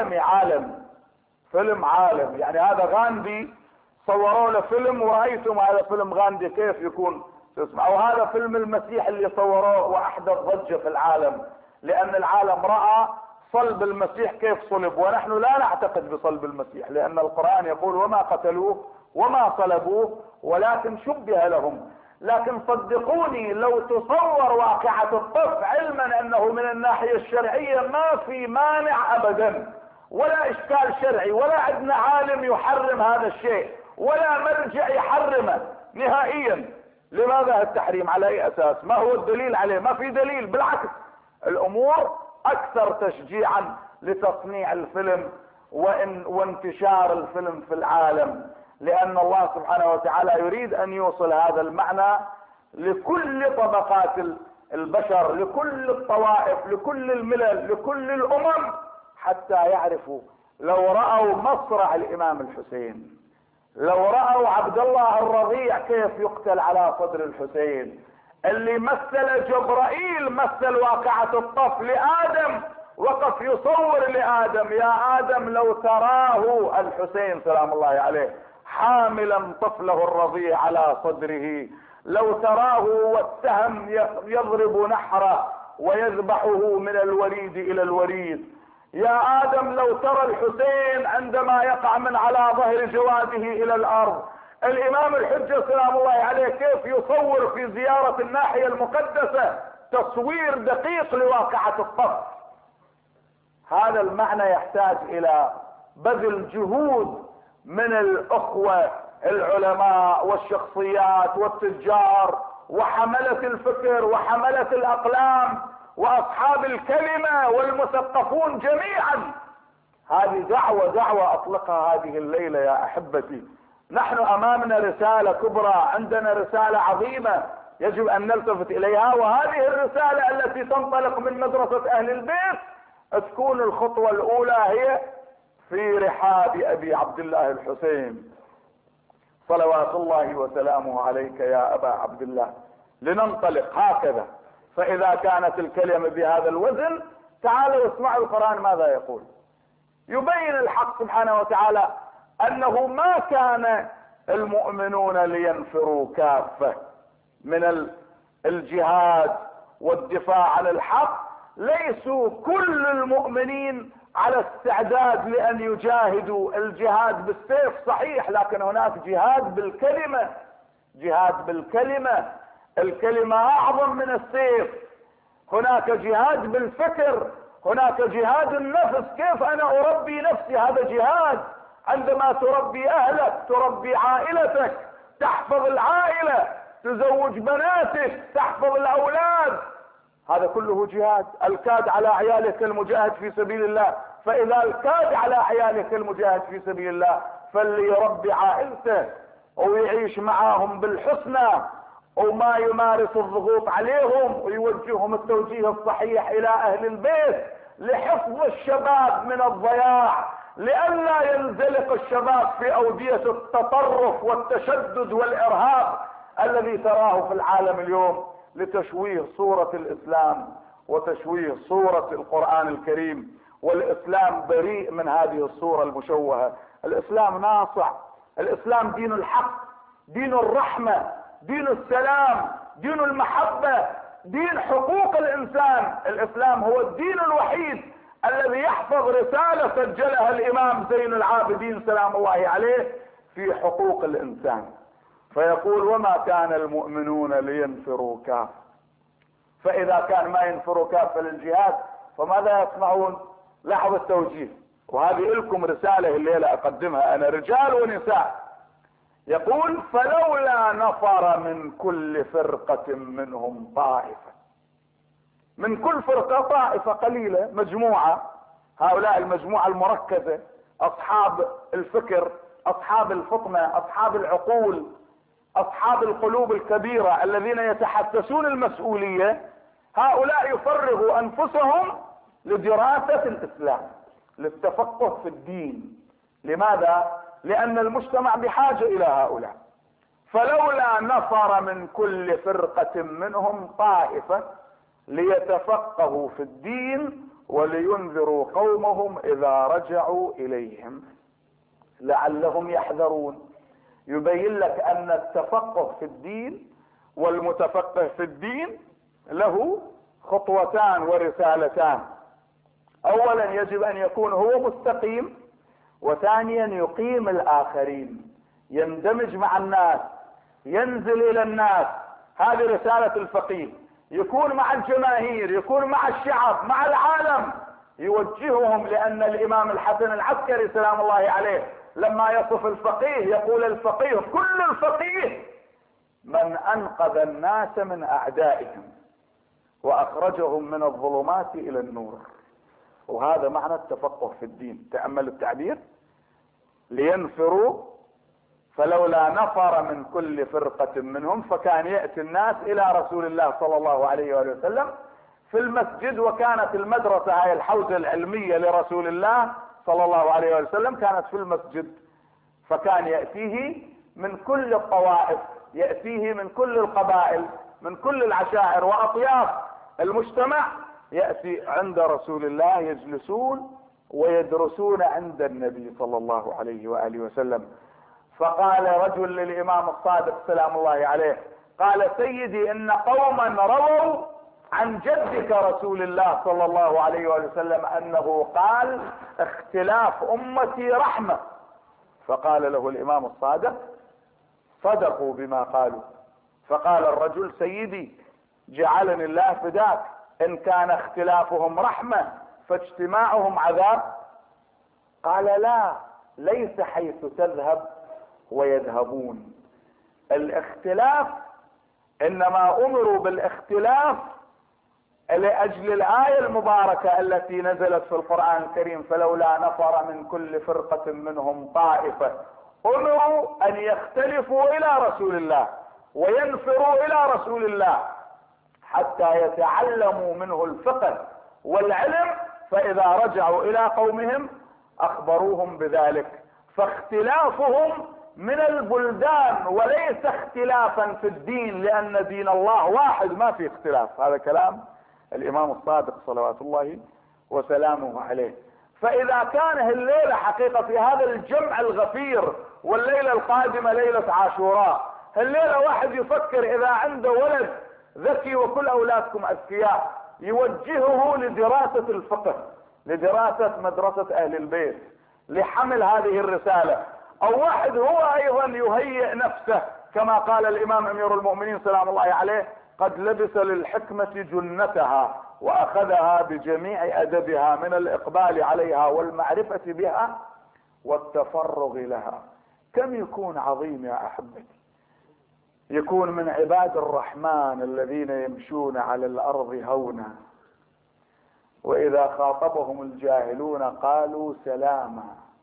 فيلم عالمي. يعني هذا غاندي صوروا له فيلم ورأيتم هذا فيلم غاندي كيف يكون تسمع. وهذا فيلم المسيح اللي صوروه واحدث ضجة في العالم، لان العالم رأى صلب المسيح كيف صلب، ونحن لا نعتقد بصلب المسيح، لان القرآن يقول وما قتلوه وما صلبوه ولكن شبه لهم. لكن صدقوني لو تصور واقعة الطف، علما انه من الناحية الشرعية ما في مانع ابدا ولا اشكال شرعي، ولا عندنا عالم يحرم هذا الشيء ولا مرجع يحرمه نهائيا. لماذا التحريم؟ على اي اساس؟ ما هو الدليل عليه؟ ما في دليل، بالعكس الامور اكثر تشجيعا لتصنيع الفيلم وانتشار الفيلم في العالم، لان الله سبحانه وتعالى يريد ان يوصل هذا المعنى لكل طبقات البشر، لكل الطوائف، لكل الملل، لكل الامم، حتى يعرفوا. لو رأوا مصرع الامام الحسين، لو رأوا عبد الله الرضيع كيف يقتل على صدر الحسين، اللي مثل جبرائيل مثل واقعة الطف لآدم، وقف يصور لآدم يا آدم لو تراه الحسين سلام الله عليه حاملا طفله الرضيع على صدره، لو تراه والسهم يضرب نحره ويذبحه من الوريد الى الوريد، يا آدم لو ترى الحسين عندما يقع من على ظهر جواده الى الارض. الامام الحجة سلام الله عليه كيف يصور في زيارة الناحية المقدسة تصوير دقيق لواقعة الطف. هذا المعنى يحتاج الى بذل جهود من الاخوة العلماء والشخصيات والتجار وحملة الفكر وحملة الاقلام واصحاب الكلمة والمثقفون جميعا. هذه دعوة اطلقها هذه الليلة يا احبتي. نحن امامنا رسالة كبرى، عندنا رسالة عظيمة يجب ان نلتفت اليها، وهذه الرسالة التي تنطلق من مدرسة اهل البيت تكون الخطوة الاولى هي في رحاب ابي عبد الله الحسين صلوات الله وسلامه عليك يا ابا عبد الله. لننطلق هكذا. فإذا كانت الكلمة بهذا الوزن، تعالوا اسمعوا القرآن ماذا يقول. يبين الحق سبحانه وتعالى أنه ما كان المؤمنون لينفروا كافة من الجهاد والدفاع عن الحق. ليسوا كل المؤمنين على استعداد لأن يجاهدوا. الجهاد بالسيف صحيح، لكن هناك جهاد بالكلمة. جهاد بالكلمة، الكلمة أعظم من السيف. هناك جهاد بالفكر، هناك جهاد النفس. كيف أنا أربي نفسي؟ هذا جهاد. عندما تربي أهلك، تربي عائلتك، تحفظ العائلة، تزوج بناتك، تحفظ الأولاد، هذا كله جهاد. الكاد على عيالك المجاهد في سبيل الله. فإذا الكاد على عيالك المجاهد في سبيل الله، فاللي يربي عائلته ويعيش معاهم بالحسنى، وما يمارس الضغوط عليهم، ويوجههم التوجيه الصحيح إلى أهل البيت لحفظ الشباب من الضياع، لئلا ينزلق الشباب في أودية التطرف والتشدد والإرهاب الذي تراه في العالم اليوم، لتشويه صورة الإسلام وتشويه صورة القرآن الكريم. والإسلام بريء من هذه الصورة المشوهة. الإسلام ناصع، الإسلام دين الحق، دين الرحمة، دين السلام، دين المحبة، دين حقوق الإنسان. الإسلام هو الدين الوحيد الذي يحفظ رسالة سجلها الإمام زين العابدين سلام الله عليه في حقوق الإنسان. فيقول وما كان المؤمنون لينفروا كافة. فإذا كان ما ينفروا كافة للجهاد، فماذا يصنعون؟ لاحظ التوجيه، وهذه لكم رسالة الليلة أقدمها أنا، رجال ونساء. يقول فلولا نفر من كل فرقة منهم طائفة. من كل فرقة طائفة قليلة، مجموعة. هؤلاء المجموعة المركزة، أصحاب الفكر، أصحاب الفطنة، أصحاب العقول، أصحاب القلوب الكبيرة الذين يتحسسون المسؤولية. هؤلاء يفرغوا أنفسهم لدراسة الإسلام، للتفقه في الدين. لماذا؟ لأن المجتمع بحاجة إلى هؤلاء. فلولا نفر من كل فرقة منهم طائفة ليتفقهوا في الدين ولينذروا قومهم إذا رجعوا إليهم لعلهم يحذرون. يبين لك أن التفقه في الدين والمتفقه في الدين له خطوتان ورسالتان. أولا يجب أن يكون هو مستقيم، وثانيا يقيم الآخرين، يندمج مع الناس، ينزل إلى الناس. هذه رسالة الفقيه. يكون مع الجماهير، يكون مع الشعب، مع العالم، يوجههم. لأن الإمام الحسن العسكري سلام الله عليه لما يصف الفقيه يقول الفقيه كل الفقيه من أنقذ الناس من أعدائهم وأخرجهم من الظلمات إلى النور. وهذا معنى التفقه في الدين. تأمل التعبير، لينفروا فلولا نفر من كل فرقة منهم. فكان يأتي الناس إلى رسول الله صلى الله عليه وآله وسلم في المسجد، وكانت المدرسة هاي الحوزة العلمية لرسول الله صلى الله عليه وآله وسلم كانت في المسجد. فكان يأتيه من كل الطوائف، يأتيه من كل القبائل، من كل العشائر وأطياف المجتمع، يأتي عند رسول الله، يجلسون ويدرسون عند النبي صلى الله عليه وآله وسلم. فقال رجل للإمام الصادق سلام الله عليه، قال سيدي إن قوما رووا عن جدك رسول الله صلى الله عليه وآله وسلم أنه قال اختلاف أمتي رحمة. فقال له الإمام الصادق صدقوا بما قالوا. فقال الرجل سيدي جعلني الله فداك، إن كان اختلافهم رحمة فاجتماعهم عذاب. قال لا، ليس حيث تذهب ويذهبون. الاختلاف إنما أمروا بالاختلاف لأجل الآية المباركة التي نزلت في القرآن الكريم فلولا نفر من كل فرقة منهم طائفة. أمروا أن يختلفوا إلى رسول الله وينفروا إلى رسول الله حتى يتعلموا منه الفقه والعلم، فإذا رجعوا إلى قومهم أخبروهم بذلك. فاختلافهم من البلدان، وليس اختلافا في الدين، لان دين الله واحد ما في اختلاف. هذا كلام الامام الصادق صلوات الله وسلامه عليه. فاذا كان الليلة حقيقة في هذا الجمع الغفير، والليلة القادمة ليلة عاشوراء، الليلة واحد يفكر اذا عنده ولد ذكي، وكل اولادكم اذكياء، يوجهه لدراسة الفقه، لدراسة مدرسة اهل البيت، لحمل هذه الرسالة. او واحد هو ايضا يهيئ نفسه، كما قال الامام امير المؤمنين سلام الله عليه: قد لبس للحكمة جنتها واخذها بجميع ادبها من الاقبال عليها والمعرفة بها والتفرغ لها. كم يكون عظيم يا احبتي، يكون من عباد الرحمن الذين يمشون على الارض هونا، واذا خاطبهم الجاهلون قالوا سلاما،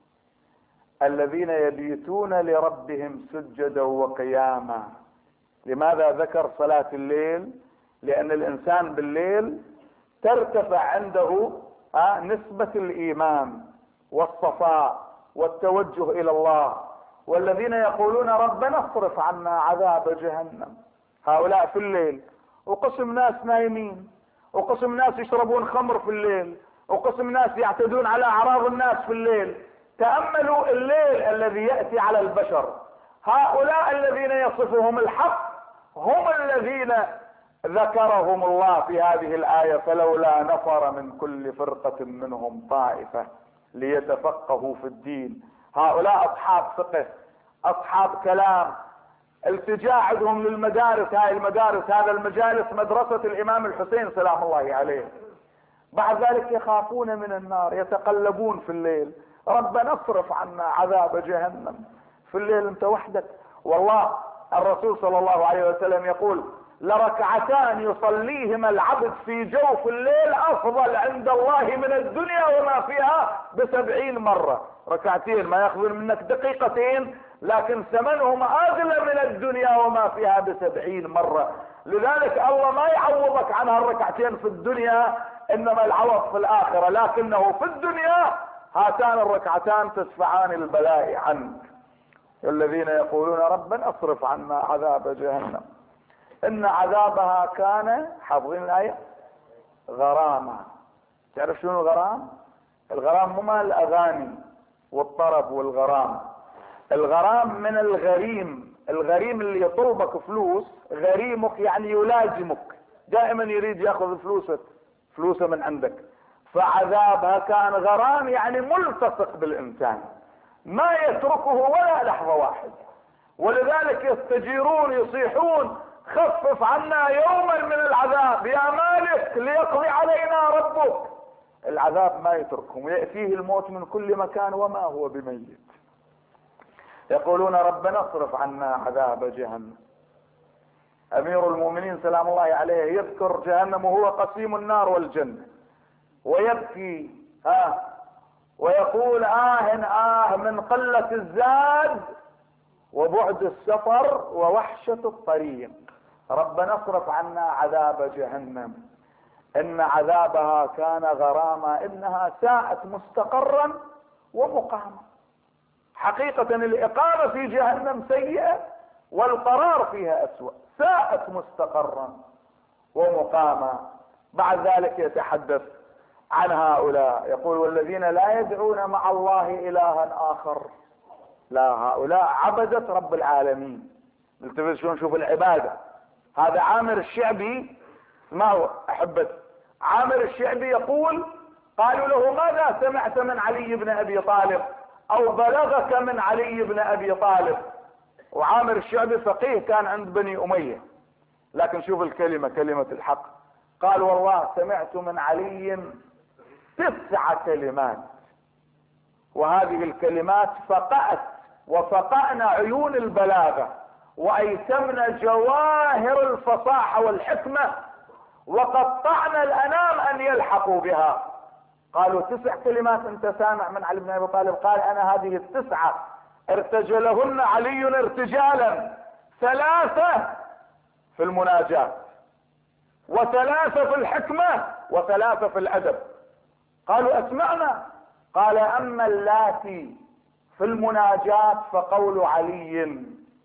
الذين يبيتون لربهم سجدا وقياما. لماذا ذكر صلاة الليل؟ لان الانسان بالليل ترتفع عنده نسبة الايمان والصفاء والتوجه الى الله. والذين يقولون ربنا اصرف عنا عذاب جهنم، هؤلاء في الليل. وقسم ناس نايمين، وقسم ناس يشربون خمر في الليل، وقسم ناس يعتدون على اعراض الناس في الليل. تأملوا الليل الذي يأتي على البشر. هؤلاء الذين يصفهم الحق هم الذين ذكرهم الله في هذه الآية: فلولا نفر من كل فرقة منهم طائفة ليتفقهوا في الدين. هؤلاء اصحاب فقه، اصحاب كلام، التجاء عندهم للمدارس. هاي المدارس، هذا المجالس مدرسة الامام الحسين سلام الله عليه. بعد ذلك يخافون من النار، يتقلبون في الليل: ربنا اصرف عنا عذاب جهنم. في الليل انت وحدك. والله الرسول صلى الله عليه وسلم يقول: لركعتان يصليهما العبد في جوف الليل افضل عند الله من الدنيا وما فيها ب70 مرة. ركعتين ما ياخذون منك دقيقتين، لكن ثمنهما اغلى من الدنيا وما فيها ب70 مرة. لذلك الله ما يعوضك عن هالركعتين في الدنيا، انما العوض في الاخرة. لكنه في الدنيا هاتان الركعتان تدفعان البلاء عنك. الذين يقولون ربنا اصرف عنا عذاب جهنم ان عذابها كان، حافظين الايه، غراما. تعرف شنو الغرام؟ الغرام مو مال الاغاني والطرب والغرام. الغرام من الغريم. الغريم اللي يطلبك فلوس، غريمك يعني يلازمك، دائما يريد ياخذ فلوسه من عندك. فعذابها كان غرام يعني ملتصق بالانسان، ما يتركه ولا لحظة واحدة. ولذلك يستجيرون يصيحون: خفف عنا يوما من العذاب يا مالك ليقضي علينا ربك. العذاب ما يتركهم، يأتيه الموت من كل مكان وما هو بميت. يقولون ربنا اصرف عنا عذاب جهنم. امير المؤمنين سلام الله عليه يذكر جهنم وهو قسيم النار والجنة، ويبكي ويقول: من قلة الزاد وبعد السفر ووحشة الطريق. ربنا اصرف عنا عذاب جهنم ان عذابها كان غراما انها ساءت مستقرا ومقاما. حقيقة الاقامة في جهنم سيئة والقرار فيها اسوأ. ساءت مستقرا ومقاما. بعد ذلك يتحدث عن هؤلاء، يقول: والذين لا يدعون مع الله الها اخر. لا، هؤلاء عبدة رب العالمين. التفت شلون، شوف العبادة. هذا عامر الشعبي، ما هو احبت عامر الشعبي يقول: قالوا له: ماذا سمعت من علي بن ابي طالب او بلغك من علي بن ابي طالب؟ وعامر الشعبي فقيه كان عند بني امية، لكن شوف الكلمة، كلمة الحق. قال: والله سمعت من علي 9 كلمات، وهذه الكلمات فقأت وفقأنا عيون البلاغة وايتمنا جواهر الفصاحة والحكمة وقطعنا الانام ان يلحقوا بها. قالوا: 9 كلمات انت سامع من علي بن ابي طالب؟ قال: انا هذه ال9 ارتجلهن علي ارتجالا، 3 في المناجاة، و3 في الحكمة، و3 في الادب. قالوا: اسمعنا. قال: اما اللاتي في المناجاة فقول علي: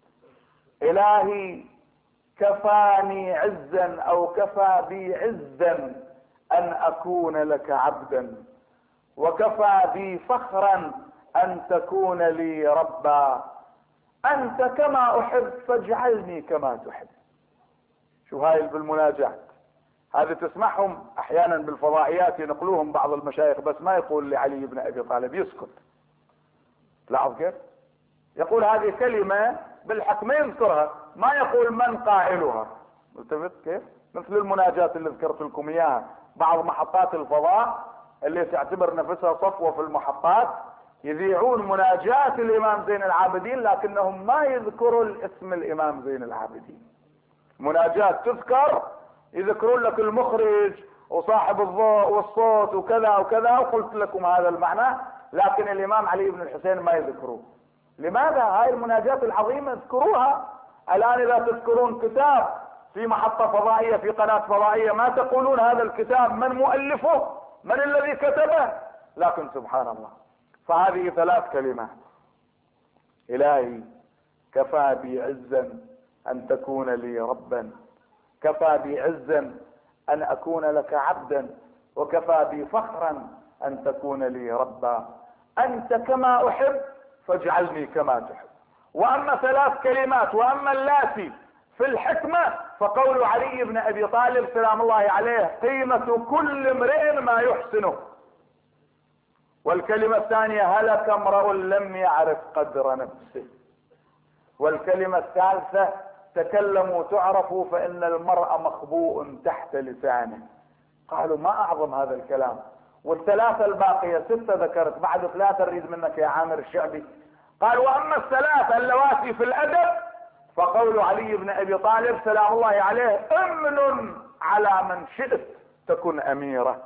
إلهي كفاني عزا أو كفى بي عزا أن أكون لك عبدا، وكفى بي فخرا أن تكون لي ربا، أنت كما أحب فاجعلني كما تحب. شو هاي بالمناجاة؟ هذه تسمعهم أحيانا بالفضائيات ينقلوهم بعض المشايخ، بس ما يقول لعلي بن أبي طالب، يسكت. لاحظ كيف يقول هذه كلمة بالحق ما يذكرها، ما يقول من قائلها. ملتفت كيف؟ مثل المناجاة اللي ذكرت لكم اياها، بعض محطات الفضاء اللي تعتبر نفسها صفوة في المحطات يذيعون مناجاة الامام زين العابدين، لكنهم ما يذكروا الاسم الامام زين العابدين. مناجاة تذكر يذكرون لك المخرج وصاحب الضوء والصوت وكذا وكذا، وقلت لكم هذا المعنى، لكن الامام علي بن الحسين ما يذكروه. لماذا؟ هاي المناجاة العظيمة اذكروها. الان اذا تذكرون كتاب في محطة فضائية في قناة فضائية ما تقولون هذا الكتاب من مؤلفه، من الذي كتبه، لكن سبحان الله. فهذه 3 كلمات: إلهي كفى بي عزا أن تكون لي ربا، كفى بي عزا أن أكون لك عبدا، وكفى بي فخرا أن تكون لي ربا، أنت كما أحب فاجعلني كما تحب. وأما 3 كلمات: وأما اللاتي في الحكمة فقول علي بن أبي طالب سلام الله عليه: قيمة كل امرئ ما يحسنه. والكلمة الثانية: هلك امرؤ لم يعرف قدر نفسه. والكلمة الثالثة: تكلموا تعرفوا فإن المرء مخبوء تحت لسانه. قالوا ما أعظم هذا الكلام. والثلاثة الباقية 6 ذكرت، بعد 3 نريد منك يا عامر الشعبي. قال: وأما الثلاثة اللواتي في الأدب فقول علي بن أبي طالب سلام الله عليه: امن على من شئت تكن أميرة،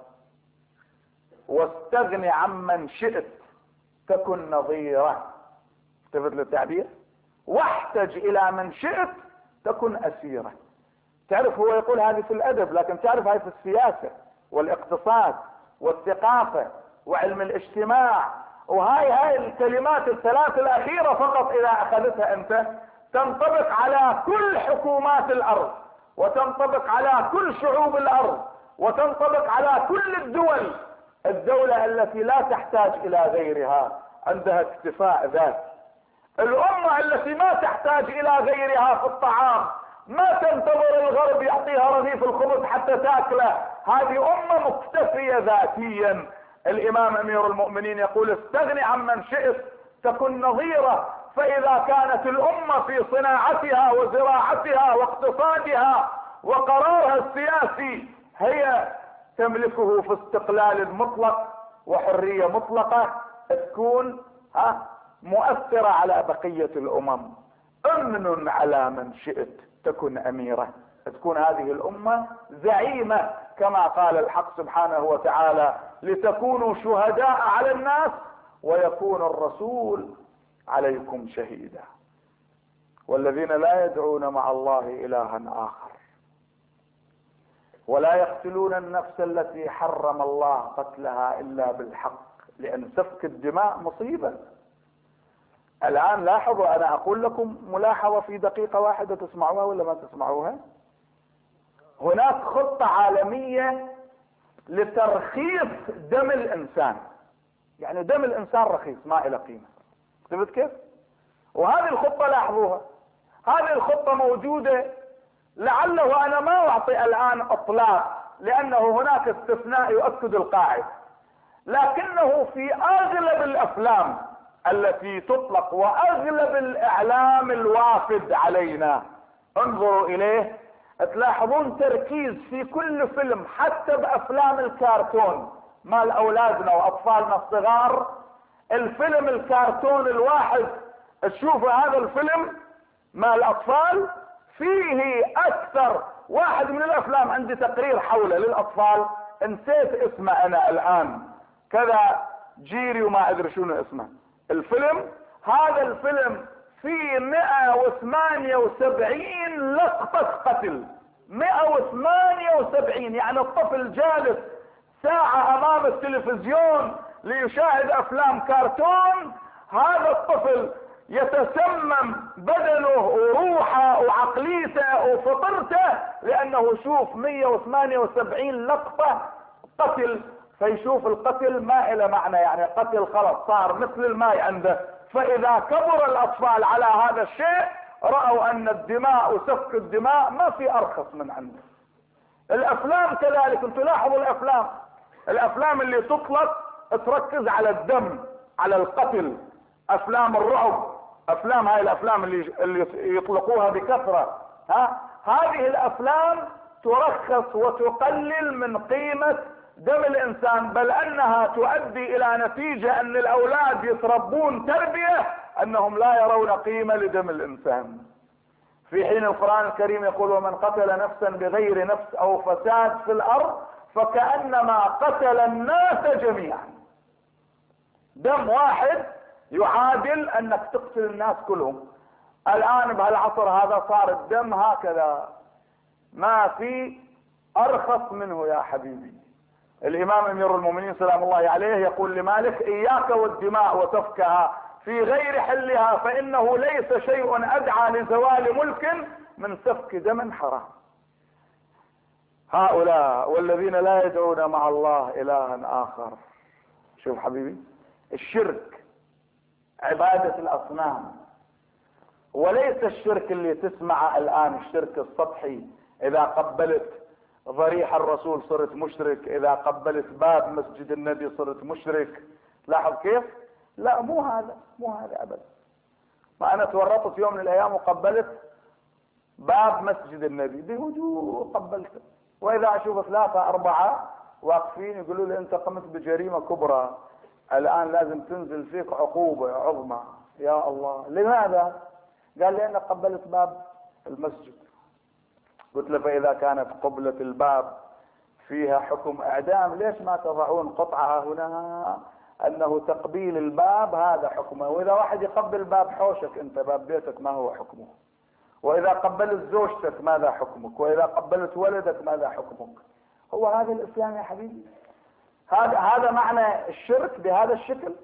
واستغني عمن شئت تكن نظيرة. التفت للتعبير: واحتج إلى من شئت تكن أسيرة. تعرف هو يقول هذه في الأدب، لكن تعرف هاي في السياسة والاقتصاد والثقافة وعلم الاجتماع. وهاي الكلمات ال3 الأخيرة فقط إذا أخذتها أنت تنطبق على كل حكومات الأرض، وتنطبق على كل شعوب الأرض، وتنطبق على كل الدول. الدولة التي لا تحتاج إلى غيرها عندها اكتفاء ذاتي. الأمة التي ما تحتاج إلى غيرها في الطعام، ما تنتظر الغرب يعطيها رغيف الخبز حتى تاكله، هذه أمة مكتفية ذاتيا. الإمام أمير المؤمنين يقول: استغني عمن شئت تكن نظيرة. فإذا كانت الأمة في صناعتها وزراعتها واقتصادها وقرارها السياسي هي تملكه في استقلال مطلق وحرية مطلقة، تكون مؤثرة على بقية الأمم. امن على من شئت تكن أميرة، تكون هذه الأمة زعيمة كما قال الحق سبحانه وتعالى: لتكونوا شهداء على الناس ويكون الرسول عليكم شهيدا. والذين لا يدعون مع الله إلها آخر ولا يقتلون النفس التي حرم الله قتلها إلا بالحق، لأن سفك الدماء مصيبة. الآن لاحظوا، أنا أقول لكم ملاحظة في دقيقة واحدة، تسمعوها ولا ما تسمعوها؟ هناك خطة عالمية لترخيص دم الإنسان. يعني دم الإنسان رخيص ما له قيمة. شفت كيف؟ وهذه الخطة لاحظوها، هذه الخطة موجودة. لعله أنا ما أعطي الآن إطلاق لأنه هناك استثناء يؤكد القاعدة، لكنه في أغلب الأفلام التي تطلق وأغلب الإعلام الوافد علينا انظروا إليه، تلاحظون تركيز في كل فيلم، حتى بأفلام الكرتون مال أولادنا وأطفالنا الصغار. الفيلم الكرتون الواحد تشوفوا هذا الفيلم مال الأطفال فيه أكثر. واحد من الأفلام عندي تقرير حوله للأطفال، نسيت اسمه أنا الآن، كذا جيري وما أدري شنو اسمه الفيلم. هذا الفيلم فيه 178 لقطة قتل، 178. يعني الطفل جالس ساعة أمام التلفزيون ليشاهد أفلام كرتون، هذا الطفل يتسمم بدنه وروحه وعقليته وفطرته، لانه شوف 178 لقطة قتل، فيشوف القتل ما إلى معنى، يعني قتل خلص صار مثل الماء عنده. فاذا كبر الاطفال على هذا الشيء رأوا ان الدماء وسفك الدماء ما في ارخص من عنده. الافلام كذلك، انتم لاحظوا الافلام اللي تطلق تركز على الدم، على القتل، افلام الرعب، افلام هاي الافلام اللي يطلقوها بكثرة، هذه الافلام ترخص وتقلل من قيمة دم الانسان، بل انها تؤدي الى نتيجة ان الاولاد يتربون تربية انهم لا يرون قيمة لدم الانسان، في حين القرآن الكريم يقول: ومن قتل نفسا بغير نفس او فساد في الارض فكأنما قتل الناس جميعا. دم واحد يعادل انك تقتل الناس كلهم. الان بهالعصر هذا صار الدم هكذا، ما في ارخص منه يا حبيبي. الامام امير المؤمنين سلام الله عليه يقول لمالك: اياك والدماء وسفكها في غير حلها، فانه ليس شيء ادعى لزوال ملك من سفك دم حرام. هؤلاء والذين لا يدعون مع الله الها اخر. شوف حبيبي، الشرك عبادة الاصنام، وليس الشرك اللي تسمعه الان الشرك السطحي، اذا قبلت ضريح الرسول صرت مشرك، اذا قبلت باب مسجد النبي صرت مشرك. لاحظ كيف؟ لا، مو هذا ابدا. ما انا تورطت يوم من الايام وقبلت باب مسجد النبي بهدوء قبلته، واذا اشوف 3 4 واقفين يقولوا لي: انت قمت بجريمة كبرى، الان لازم تنزل فيك عقوبة عظمى. يا الله، لماذا؟ قال: لانك قبلت باب المسجد. قلت له: فاذا كانت قبلة الباب فيها حكم اعدام، ليش ما تضعون قطعة هنا انه تقبيل الباب هذا حكمه؟ واذا واحد يقبل باب حوشك انت، باب بيتك، ما هو حكمه؟ واذا قبلت زوجتك ماذا حكمك؟ واذا قبلت ولدك ماذا حكمك؟ هو هذا الاسلام يا حبيبي؟ هذا معنى الشرك بهذا الشكل؟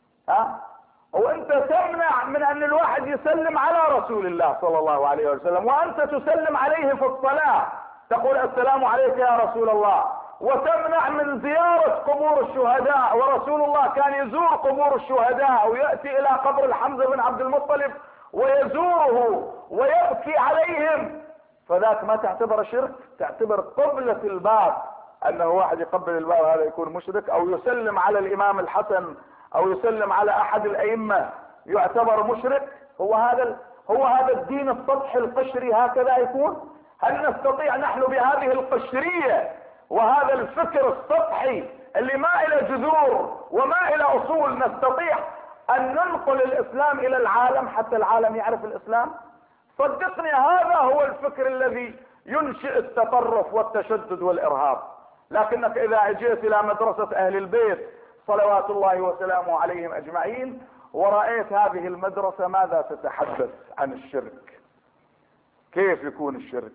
وانت تمنع من ان الواحد يسلم على رسول الله صلى الله عليه وسلم، وانت تسلم عليه في الصلاة، تقول: السلام عليك يا رسول الله، وتمنع من زيارة قبور الشهداء، ورسول الله كان يزور قبور الشهداء ويأتي الى قبر الحمزة بن عبد المطلب ويزوره ويبكي عليهم، فذاك ما تعتبر شرك؟ تعتبر قبلة الباب، انه واحد يقبل الباب هذا يكون مشرك، او يسلم على الامام الحسن او يسلم على احد الائمة يعتبر مشرك. هو هذا الدين السطحي القشري هكذا يكون؟ هل نستطيع نحن بهذه القشرية وهذا الفكر السطحي اللي ما الى جذور وما الى اصول نستطيع ان ننقل الاسلام الى العالم حتى العالم يعرف الاسلام؟ صدقني، هذا هو الفكر الذي ينشئ التطرف والتشدد والارهاب. لكنك اذا اجيت الى مدرسة اهل البيت صلوات الله وسلامه عليهم اجمعين ورأيت هذه المدرسة، ماذا تتحدث عن الشرك؟ كيف يكون الشرك؟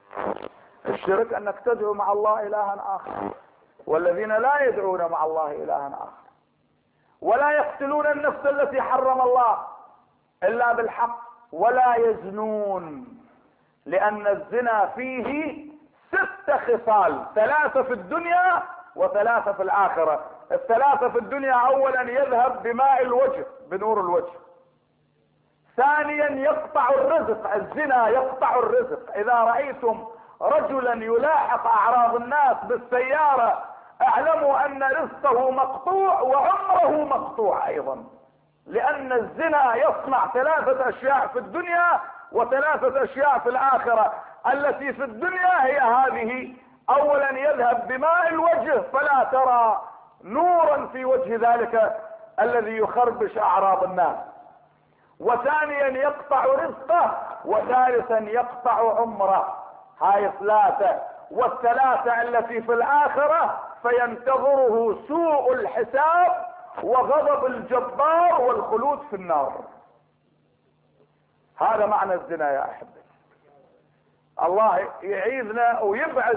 الشرك انك تدعو مع الله الها اخر، والذين لا يدعون مع الله الها اخر، ولا يقتلون النفس التي حرم الله الا بالحق، ولا يزنون، لان الزنا فيه 6 خصال، 3 في الدنيا و3 في الاخرة. 3 في الدنيا: اولا يذهب بماء الوجه، بنور الوجه. ثانيا يقطع الرزق، الزنا يقطع الرزق. اذا رأيتم رجلا يلاحق اعراض الناس بالسيارة اعلموا ان رزقه مقطوع وعمره مقطوع ايضا، لان الزنا يصنع 3 اشياء في الدنيا و3 اشياء في الاخرة. التي في الدنيا هي هذه: اولا يذهب بماء الوجه فلا ترى نورا في وجه ذلك الذي يخربش اعراض الناس، وثانيا يقطع رزقه، وثالثا يقطع عمره. هاي 3. والثلاثة التي في الاخرة فينتظره سوء الحساب وغضب الجبار والخلود في النار. هذا معنى الزنا يا احبتي. الله يعيذنا ويبعد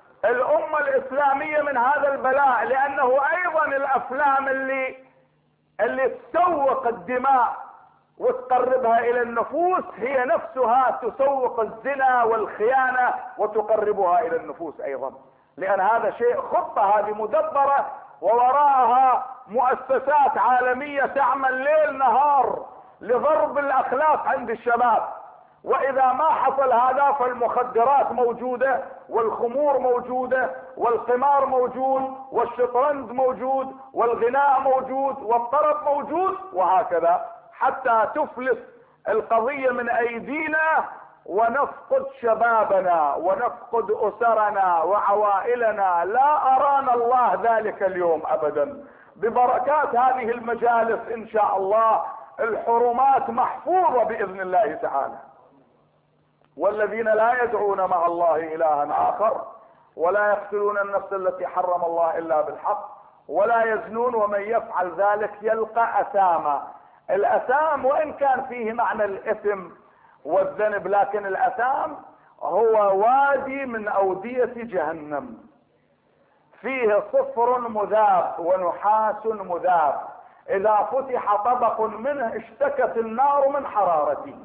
الامة الاسلامية من هذا البلاء، لانه ايضا الافلام اللي اللي تسوق الدماء وتقربها الى النفوس هي نفسها تسوق الزنا والخيانة وتقربها الى النفوس ايضا، لان هذا شيء خطة هذه مدبرة ووراءها مؤسسات عالمية تعمل ليل نهار لضرب الاخلاق عند الشباب. واذا ما حصل هذا فالمخدرات موجودة والخمور موجودة والقمار موجود والشطرنج موجود والغناء موجود والطرب موجود وهكذا، حتى تفلت القضية من ايدينا ونفقد شبابنا ونفقد اسرنا وعوائلنا. لا ارانا الله ذلك اليوم ابدا. ببركات هذه المجالس ان شاء الله الحرمات محفوظة باذن الله تعالى. والذين لا يدعون مع الله الها اخر ولا يقتلون النفس التي حرم الله الا بالحق ولا يزنون ومن يفعل ذلك يلقى اثاما. الاثام وان كان فيه معنى الاثم والذنب، لكن الاثام هو وادي من اودية جهنم فيه صفر مذاب ونحاس مذاب، اذا فتح طبق منه اشتكت النار من حرارته.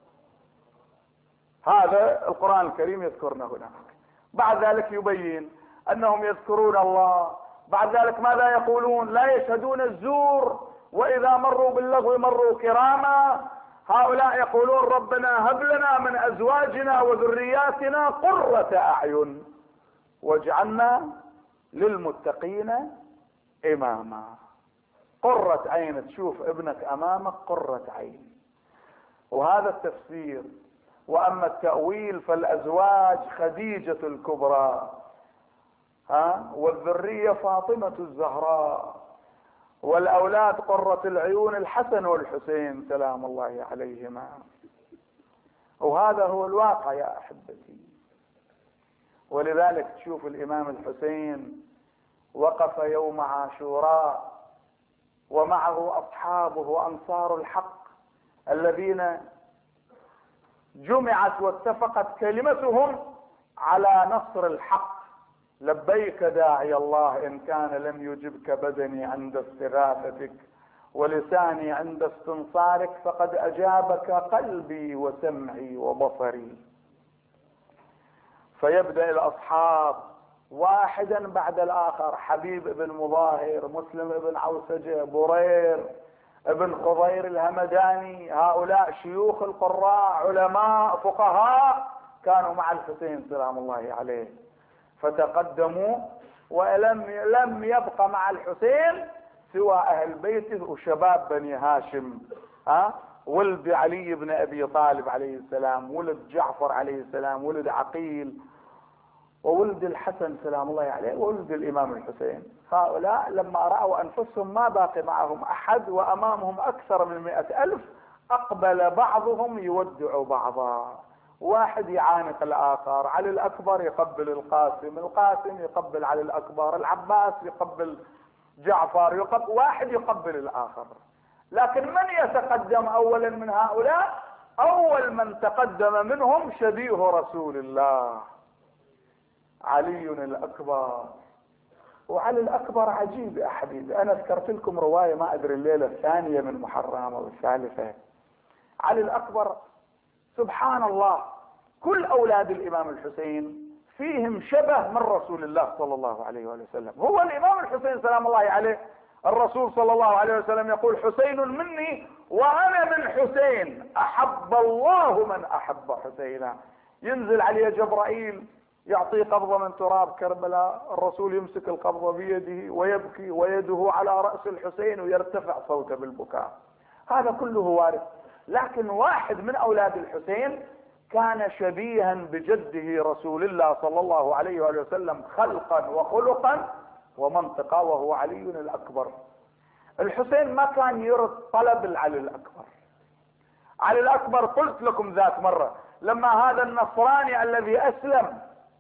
هذا القرآن الكريم يذكرنا هناك. بعد ذلك يبين انهم يذكرون الله. بعد ذلك ماذا يقولون؟ لا يشهدون الزور واذا مروا باللغو مروا كراما. هؤلاء يقولون ربنا هب لنا من ازواجنا وذرياتنا قرة اعين واجعلنا للمتقين اماما. قرة عين، تشوف ابنك امامك قرة عين، وهذا التفسير. واما التأويل فالازواج خديجة الكبرى والذرية فاطمة الزهراء والاولاد قرة العيون الحسن والحسين سلام الله عليهما. وهذا هو الواقع يا احبتي. ولذلك تشوف الامام الحسين وقف يوم عاشوراء ومعه اصحابه انصار الحق الذين جمعت واتفقت كلمتهم على نصر الحق. لبيك داعي الله ان كان لم يجبك بدني عند استغاثتك ولساني عند استنصارك فقد اجابك قلبي وسمعي وبصري. فيبدأ الاصحاب واحدا بعد الاخر، حبيب بن مظاهر، مسلم بن عوسجة، برير ابن خضير الهمداني، هؤلاء شيوخ القراء علماء فقهاء كانوا مع الحسين سلام الله عليه، فتقدموا ولم يبق مع الحسين سوى اهل بيته وشباب بني هاشم، ولد علي بن ابي طالب عليه السلام، ولد جعفر عليه السلام، ولد عقيل، وولد الحسن سلام الله عليه، وولد الامام الحسين. هؤلاء لما رأوا انفسهم ما باقي معهم احد وامامهم اكثر من 100,000 اقبل بعضهم يودع بعضا، واحد يعانق الاخر، علي الاكبر يقبل القاسم، القاسم يقبل علي الاكبر، العباس يقبل جعفر، واحد يقبل الاخر. لكن من يتقدم اولا من هؤلاء؟ اول من تقدم منهم شبيه رسول الله علي الاكبر. وعلي الاكبر عجيب يا حبيبي، انا ذكرت لكم رواية ما ادري الليلة الثانية من محرم او الثالثة. علي الاكبر سبحان الله كل اولاد الامام الحسين فيهم شبه من رسول الله صلى الله عليه وآله وسلم. هو الامام الحسين سلام الله عليه الرسول صلى الله عليه وسلم يقول حسين مني وانا من حسين، احب الله من احب حسينا. ينزل عليه جبرائيل يعطيه قبضة من تراب كربلاء، الرسول يمسك القبضة بيده ويبكي ويده على رأس الحسين ويرتفع صوته بالبكاء. هذا كله وارد. لكن واحد من اولاد الحسين كان شبيها بجده رسول الله صلى الله عليه وآله وسلم خلقا وخلقا ومنطقا، وهو علي الاكبر. الحسين ما كان يرد طلب العلي الاكبر. علي الاكبر قلت لكم ذات مرة لما هذا النصراني الذي اسلم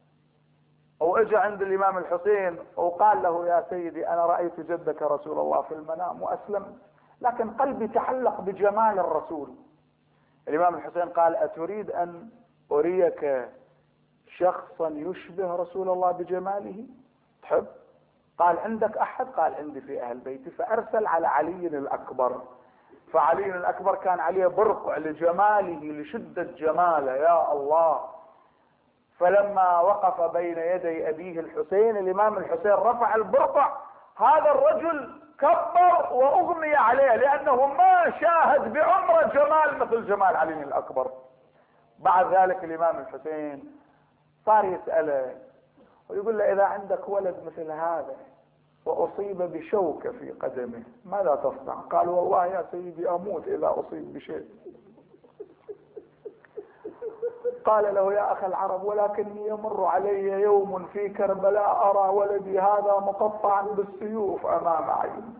واجى عند الامام الحسين وقال له يا سيدي انا رأيت جدك رسول الله في المنام واسلم، لكن قلبي تعلق بجمال الرسول. الامام الحسين قال اتريد ان اريك شخصا يشبه رسول الله بجماله؟ تحب؟ قال عندك احد؟ قال عندي في اهل بيتي. فارسل على علي الاكبر. فعلي الاكبر كان عليه برقع لجماله، لشدة جماله، يا الله. فلما وقف بين يدي ابيه الحسين، الامام الحسين رفع البرقع، هذا الرجل كبر واغمي عليه، لانه ما شاهد بعمره جمال مثل جمال علي الاكبر. بعد ذلك الامام الحسين صار يسأله ويقول له اذا عندك ولد مثل هذا واصيب بشوكة في قدمه ماذا تصنع؟ قال والله يا سيدي اموت اذا اصيب بشيء. قال له يا اخي العرب ولكني يمر علي يوم في كربلاء ارى ولدي هذا مقطعا بالسيوف امام عيني.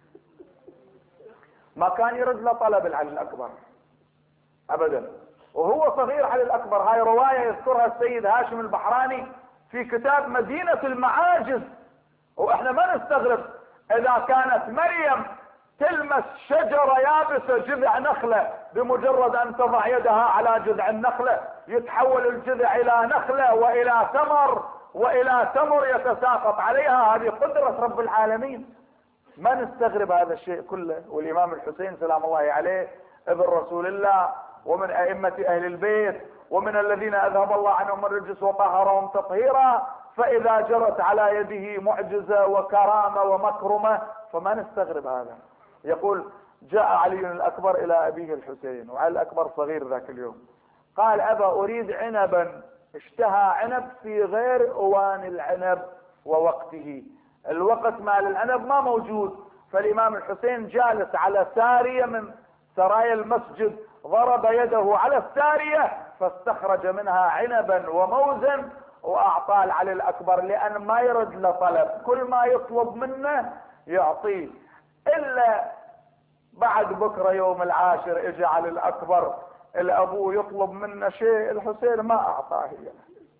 ما كان يرد له طلب علي الاكبر ابدا، وهو صغير علي الاكبر. هاي رواية يذكرها السيد هاشم البحراني في كتاب مدينة المعاجز. واحنا ما نستغرب اذا كانت مريم تلمس شجرة يابسة جذع نخلة، بمجرد ان تضع يدها على جذع النخلة يتحول الجذع الى نخلة والى ثمر والى تمر يتساقط عليها. هذه قدرة رب العالمين، ما نستغرب هذا الشيء كله. والامام الحسين سلام الله عليه ابن رسول الله ومن ائمة اهل البيت ومن الذين اذهب الله عنهم الرجس وطهرهم تطهيرا، فاذا جرت على يده معجزة وكرامة ومكرمة فما نستغرب هذا. يقول جاء علي الاكبر الى ابيه الحسين، وعلي الاكبر صغير ذاك اليوم، قال ابا اريد عنبا. اشتهى عنب في غير اوان العنب ووقته، الوقت مال العنب ما موجود. فالامام الحسين جالس على سارية من سرايا المسجد، ضرب يده على السارية فاستخرج منها عنبا وموزا واعطاه علي الاكبر، لان ما يرد له طلب، كل ما يطلب منه يعطيه. الا بعد بكرة يوم العاشر اجى علي الاكبر الابوه يطلب منه شيء، الحسين ما اعطاه اياه.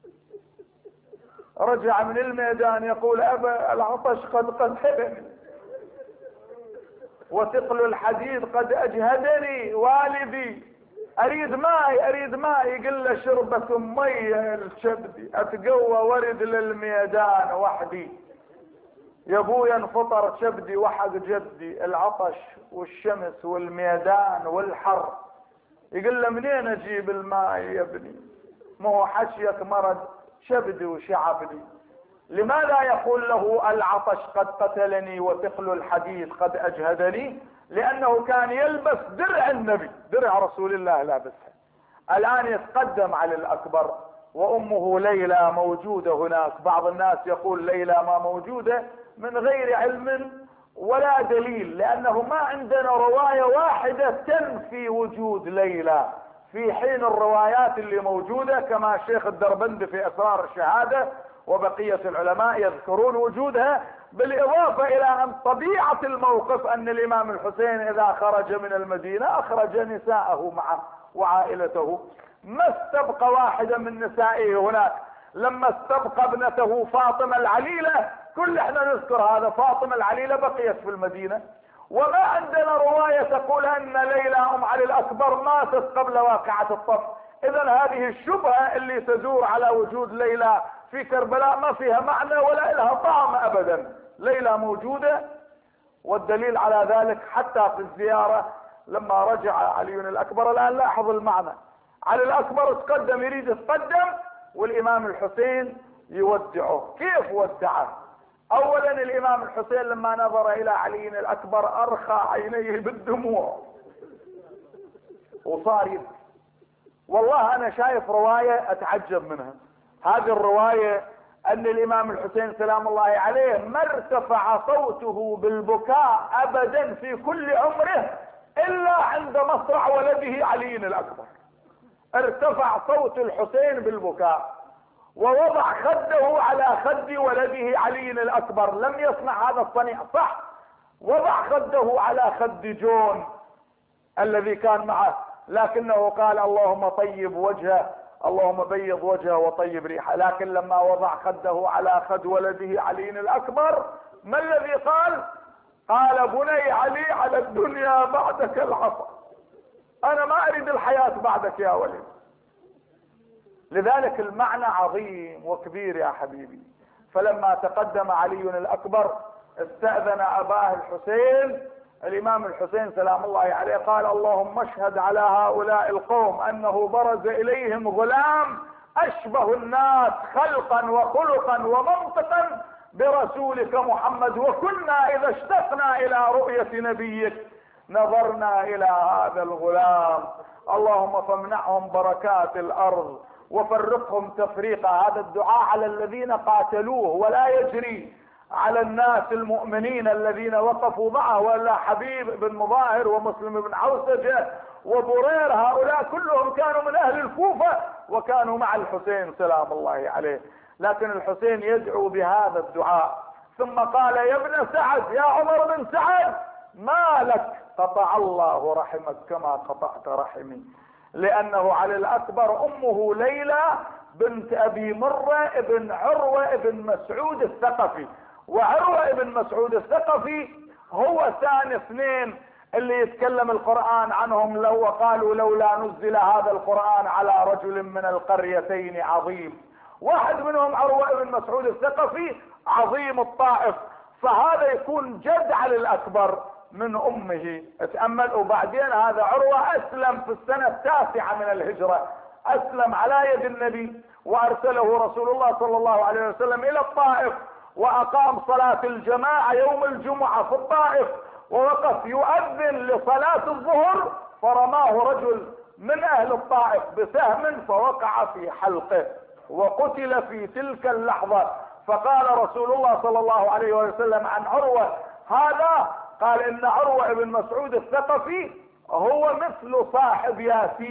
رجع من الميدان يقول ابا العطش قد قتلني وثقل الحديد قد اجهدني والدي، اريد ماء اريد ماء. يقول له شربة مية الشبدي اتقوى ورد للميدان وحدي. يا ابويا انفطر شبدي وحق جدي، العطش والشمس والميدان والحر. يقول له منين اجيب الماء يا ابني؟ ما هو حشيك مرض شبدي وشعبدي. لماذا يقول له العطش قد قتلني وثقل الحديد قد اجهدني؟ لانه كان يلبس درع النبي، درع رسول الله لابسها. الان يتقدم علي الاكبر وامه ليلى موجودة هناك. بعض الناس يقول ليلى ما موجودة من غير علم ولا دليل، لانه ما عندنا رواية واحدة تنفي وجود ليلى، في حين الروايات اللي موجودة كما الشيخ الدربندي في اسرار الشهادة وبقية العلماء يذكرون وجودها، بالاضافة الى ان طبيعة الموقف ان الامام الحسين اذا خرج من المدينة اخرج نساءه معه وعائلته. ما استبقى واحدة من نسائه هناك. لما استبقى ابنته فاطمة العليلة، كل احنا نذكر هذا، فاطمة العليلة بقيت في المدينة، وما عندنا رواية تقول ان ليلى ام علي الاكبر ماتت قبل واقعة الطف. اذا هذه الشبهة اللي تدور على وجود ليلى في كربلاء ما فيها معنى ولا لها طعم ابدا. ليلى موجودة، والدليل على ذلك حتى في الزيارة لما رجع علي الاكبر. الان لاحظ المعنى، علي الاكبر تقدم يريد يتقدم والامام الحسين يودعه. كيف ودعه؟ اولا الامام الحسين لما نظر الى علي الاكبر ارخى عينيه بالدموع وصار يبكي. والله انا شايف رواية اتعجب منها. هذه الرواية ان الامام الحسين سلام الله عليه ما ارتفع صوته بالبكاء ابدا في كل عمره الا عند مصرع ولده علي الاكبر. ارتفع صوت الحسين بالبكاء ووضع خده على خد ولده علي الاكبر. لم يصنع هذا الصنيع صح، وضع خده على خد جون الذي كان معه، لكنه قال اللهم طيب وجهه، اللهم بيض وجهه وطيب ريحه. لكن لما وضع خده على خد ولده علي الاكبر ما الذي قال؟ قال بني علي على الدنيا بعدك العصا، انا ما اريد الحياة بعدك يا ولد. لذلك المعنى عظيم وكبير يا حبيبي. فلما تقدم علي الأكبر استأذن أباه الحسين، الإمام الحسين سلام الله عليه قال اللهم اشهد على هؤلاء القوم أنه برز إليهم غلام أشبه الناس خلقا وخلقا ومنطقا برسولك محمد، وكنا إذا اشتقنا إلى رؤية نبيك نظرنا إلى هذا الغلام، اللهم فامنعهم بركات الأرض وفرقهم تفريقا. هذا الدعاء على الذين قاتلوه، ولا يجري على الناس المؤمنين الذين وقفوا معه، ولا حبيب بن مظاهر ومسلم بن عوسجة وبرير، هؤلاء كلهم كانوا من أهل الكوفة وكانوا مع الحسين سلام الله عليه، لكن الحسين يدعو بهذا الدعاء. ثم قال يا ابن سعد، يا عمر بن سعد، ما لك؟ قطع الله رحمك كما قطعت رحمي. لأنه علي الأكبر أمه ليلى بنت أبي مرة ابن عروة ابن مسعود الثقفي، وعروة ابن مسعود الثقفي هو ثاني اثنين اللي يتكلم القرآن عنهم لو قالوا لولا نزل هذا القرآن على رجل من القريتين عظيم. واحد منهم عروة ابن مسعود الثقفي عظيم الطائف، فهذا يكون جد علي الأكبر من أمه. اتأمل. وبعدين هذا عروة أسلم في السنة 9 من الهجرة، أسلم على يد النبي، وأرسله رسول الله صلى الله عليه وسلم إلى الطائف، وأقام صلاة الجماعة يوم الجمعة في الطائف، ووقف يؤذن لصلاة الظهر، فرماه رجل من أهل الطائف بسهم فوقع في حلقه وقتل في تلك اللحظة. فقال رسول الله صلى الله عليه وسلم عن عروة هذا، قال إن عروة بن مسعود الثقفي هو مثل صاحب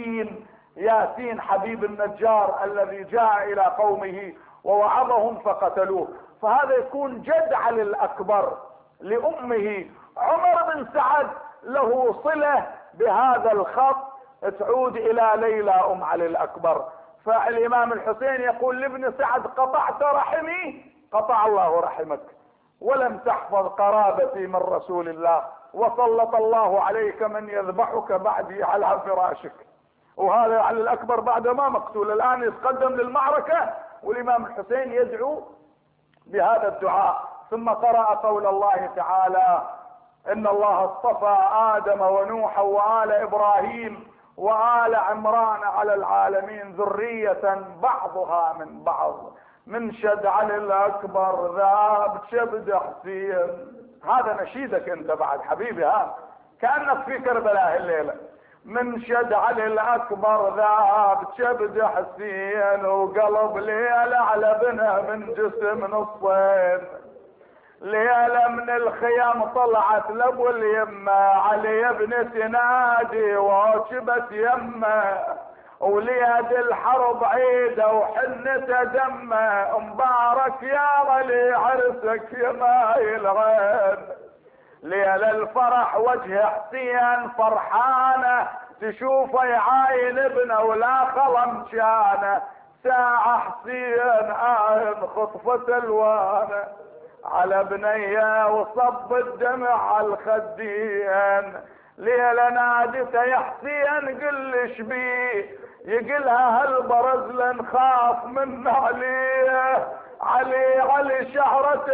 ياسين حبيب النجار الذي جاء إلى قومه ووعظهم فقتلوه. فهذا يكون جد علي الأكبر لأمه. عمر بن سعد له صلة بهذا الخط تعود إلى ليلى أم علي الأكبر. فالإمام الحسين يقول لابن سعد قطعت رحمي، قطع الله رحمك، ولم تحفظ قرابتي من رسول الله، وسلط الله عليك من يذبحك بعدي على فراشك. وهذا علي الأكبر بعد ما مقتول الآن يتقدم للمعركة، والإمام الحسين يدعو بهذا الدعاء. ثم قرأ قول الله تعالى إن الله اصطفى آدم ونوحا وآل إبراهيم وآل عمران على العالمين ذرية بعضها من بعض من شد علي الأكبر ذاب شبد حسين. هذا نشيدك انت بعد حبيبي، ها كأنك في كربلاء الليلة. من شد علي الأكبر ذاب شبد حسين، وقلب ليلة على بنه من جسم نصين. ليلة من الخيام طلعت لابو اليمة، علي ابن تنادي وعشبت يمه، وليد الحرب عيده وحنته دمه، مبارك يا علي عرسك يا مايل غين. ليلة الفرح وجه حسين فرحانه، تشوفه يعاين ابنه ولا خلم شانه، ساعة حسين خطفة الوانه على بنيه وصب الدمع على الخدين. ليلة نادته يا حسين قل شبيه، يقلها هالبرز لنخاف من عليه. علي شهرة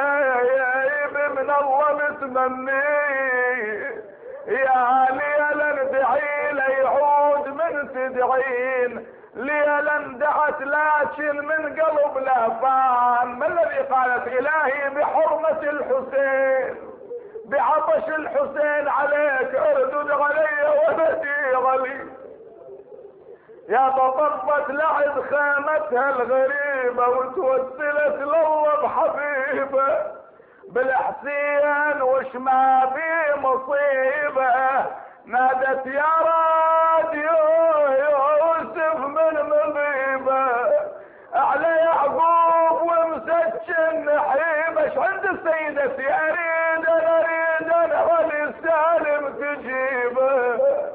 قويب من الله متمنيه، يا ليلة ندعي ليعود من تدعين. ليلة اندعت لكن من قلب لهفان، ما الذي قالت إلهي بحرمة الحسين بعطش الحسين عليك اردد علي ولدي غلي. يا تطبت لعد خيمتها الغريبة وتوسلت لله بحبيبه، بالحسين وش ما في مصيبة، نادت يا راديو يوسف من مغيبة، على يعقوب ومسجن نحيبة. ايش عند السيدة اريد انا ولي سالم تجيبه.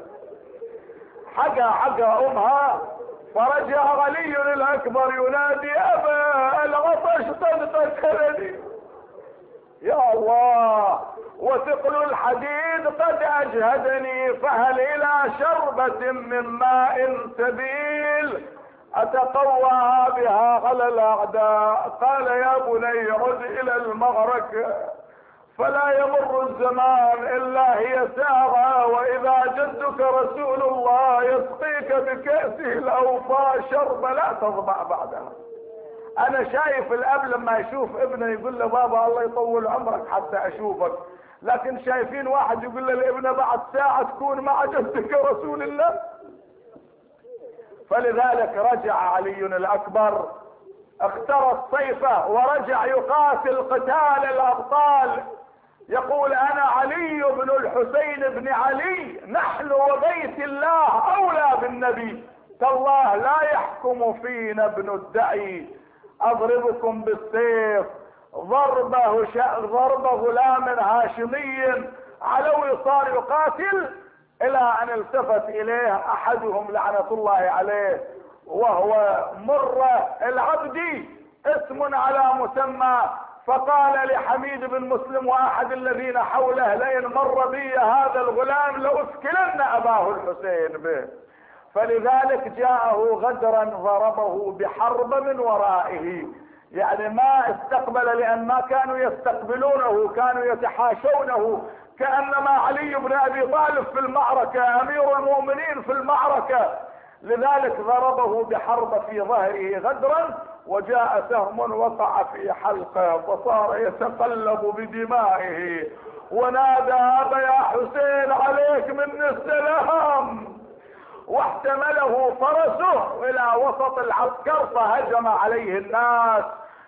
حقا امها، فرجع علي الاكبر ينادي ابا العطش قد قتلني، يا الله وثقل الحديد قد اجهدني، فهل الى شربة من ماء سبيل اتقوى بها على الاعداء. قال يا بني عد الى المعركة فلا يمر الزمان الا هي ساعة، واذا جدك رسول الله يسقيك بكأسه الاوفى شربة لا تظمأ بعدها. انا شايف الاب لما يشوف ابنه يقول له بابا الله يطول عمرك حتى اشوفك، لكن شايفين واحد يقول له لابنه بعد ساعة تكون مع جدك رسول الله. فلذلك رجع علي الاكبر، اختار السيف ورجع يقاتل قتال الابطال، يقول انا علي بن الحسين بن علي، نحن وبيت الله اولى بالنبي، تالله لا يحكم فينا ابن الدعي، اضربكم بالسيف ضرب غلام هاشمي علوي صار يقاتل، الى ان التفت اليه احدهم لعنة الله عليه وهو مرة العبدي اسم على مسمى، فقال لحميد بن مسلم واحد الذين حوله لئن مر بي هذا الغلام لأسكلن اباه الحسين به. فلذلك جاءه غدرا ضربه بحرب من ورائه، يعني ما استقبل، لان ما كانوا يستقبلونه، كانوا يتحاشونه، كأنما علي بن ابي طالب في المعركة امير المؤمنين في المعركة. لذلك ضربه بحرب في ظهره غدرا، وجاء سهم وقع في حلقه فصار يتقلب بدمائه، ونادى ابا يا حسين عليك مني السلام، واحتمله فرسه الى وسط العسكر فهجم عليه الناس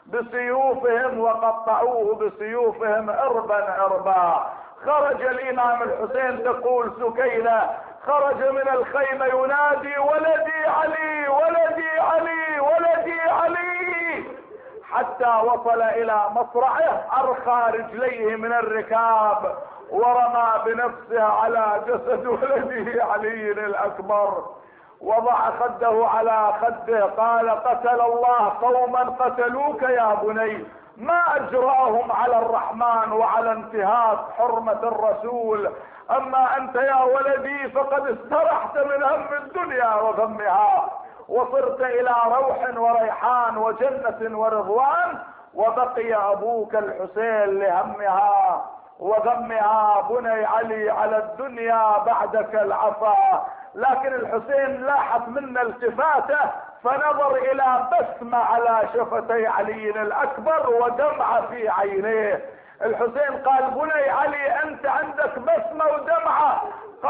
بسيوفهم وقطعوه بسيوفهم اربا اربا. خرج الامام الحسين تقول سكينة خرج من الخيمة ينادي ولدي علي ولدي علي ولدي علي، حتى وصل الى مصرعه ارخى رجليه من الركاب ورمى بنفسه على جسد ولده علي الاكبر، وضع خده على خده، قال قتل الله قوما قتلوك يا بني، ما اجراهم على الرحمن وعلى انتهاك حرمة الرسول، اما انت يا ولدي فقد استرحت من هم الدنيا وغمها، وصرت الى روح وريحان وجنة ورضوان، وبقي ابوك الحسين لهمها وغمها، بني علي على الدنيا بعدك العفا. لكن الحسين لاحظ منا التفاته فنظر الى بسمة على شفتي علي الاكبر ودمعة في عينيه. الحسين قال بني علي انت عندك بسمة ودمعة،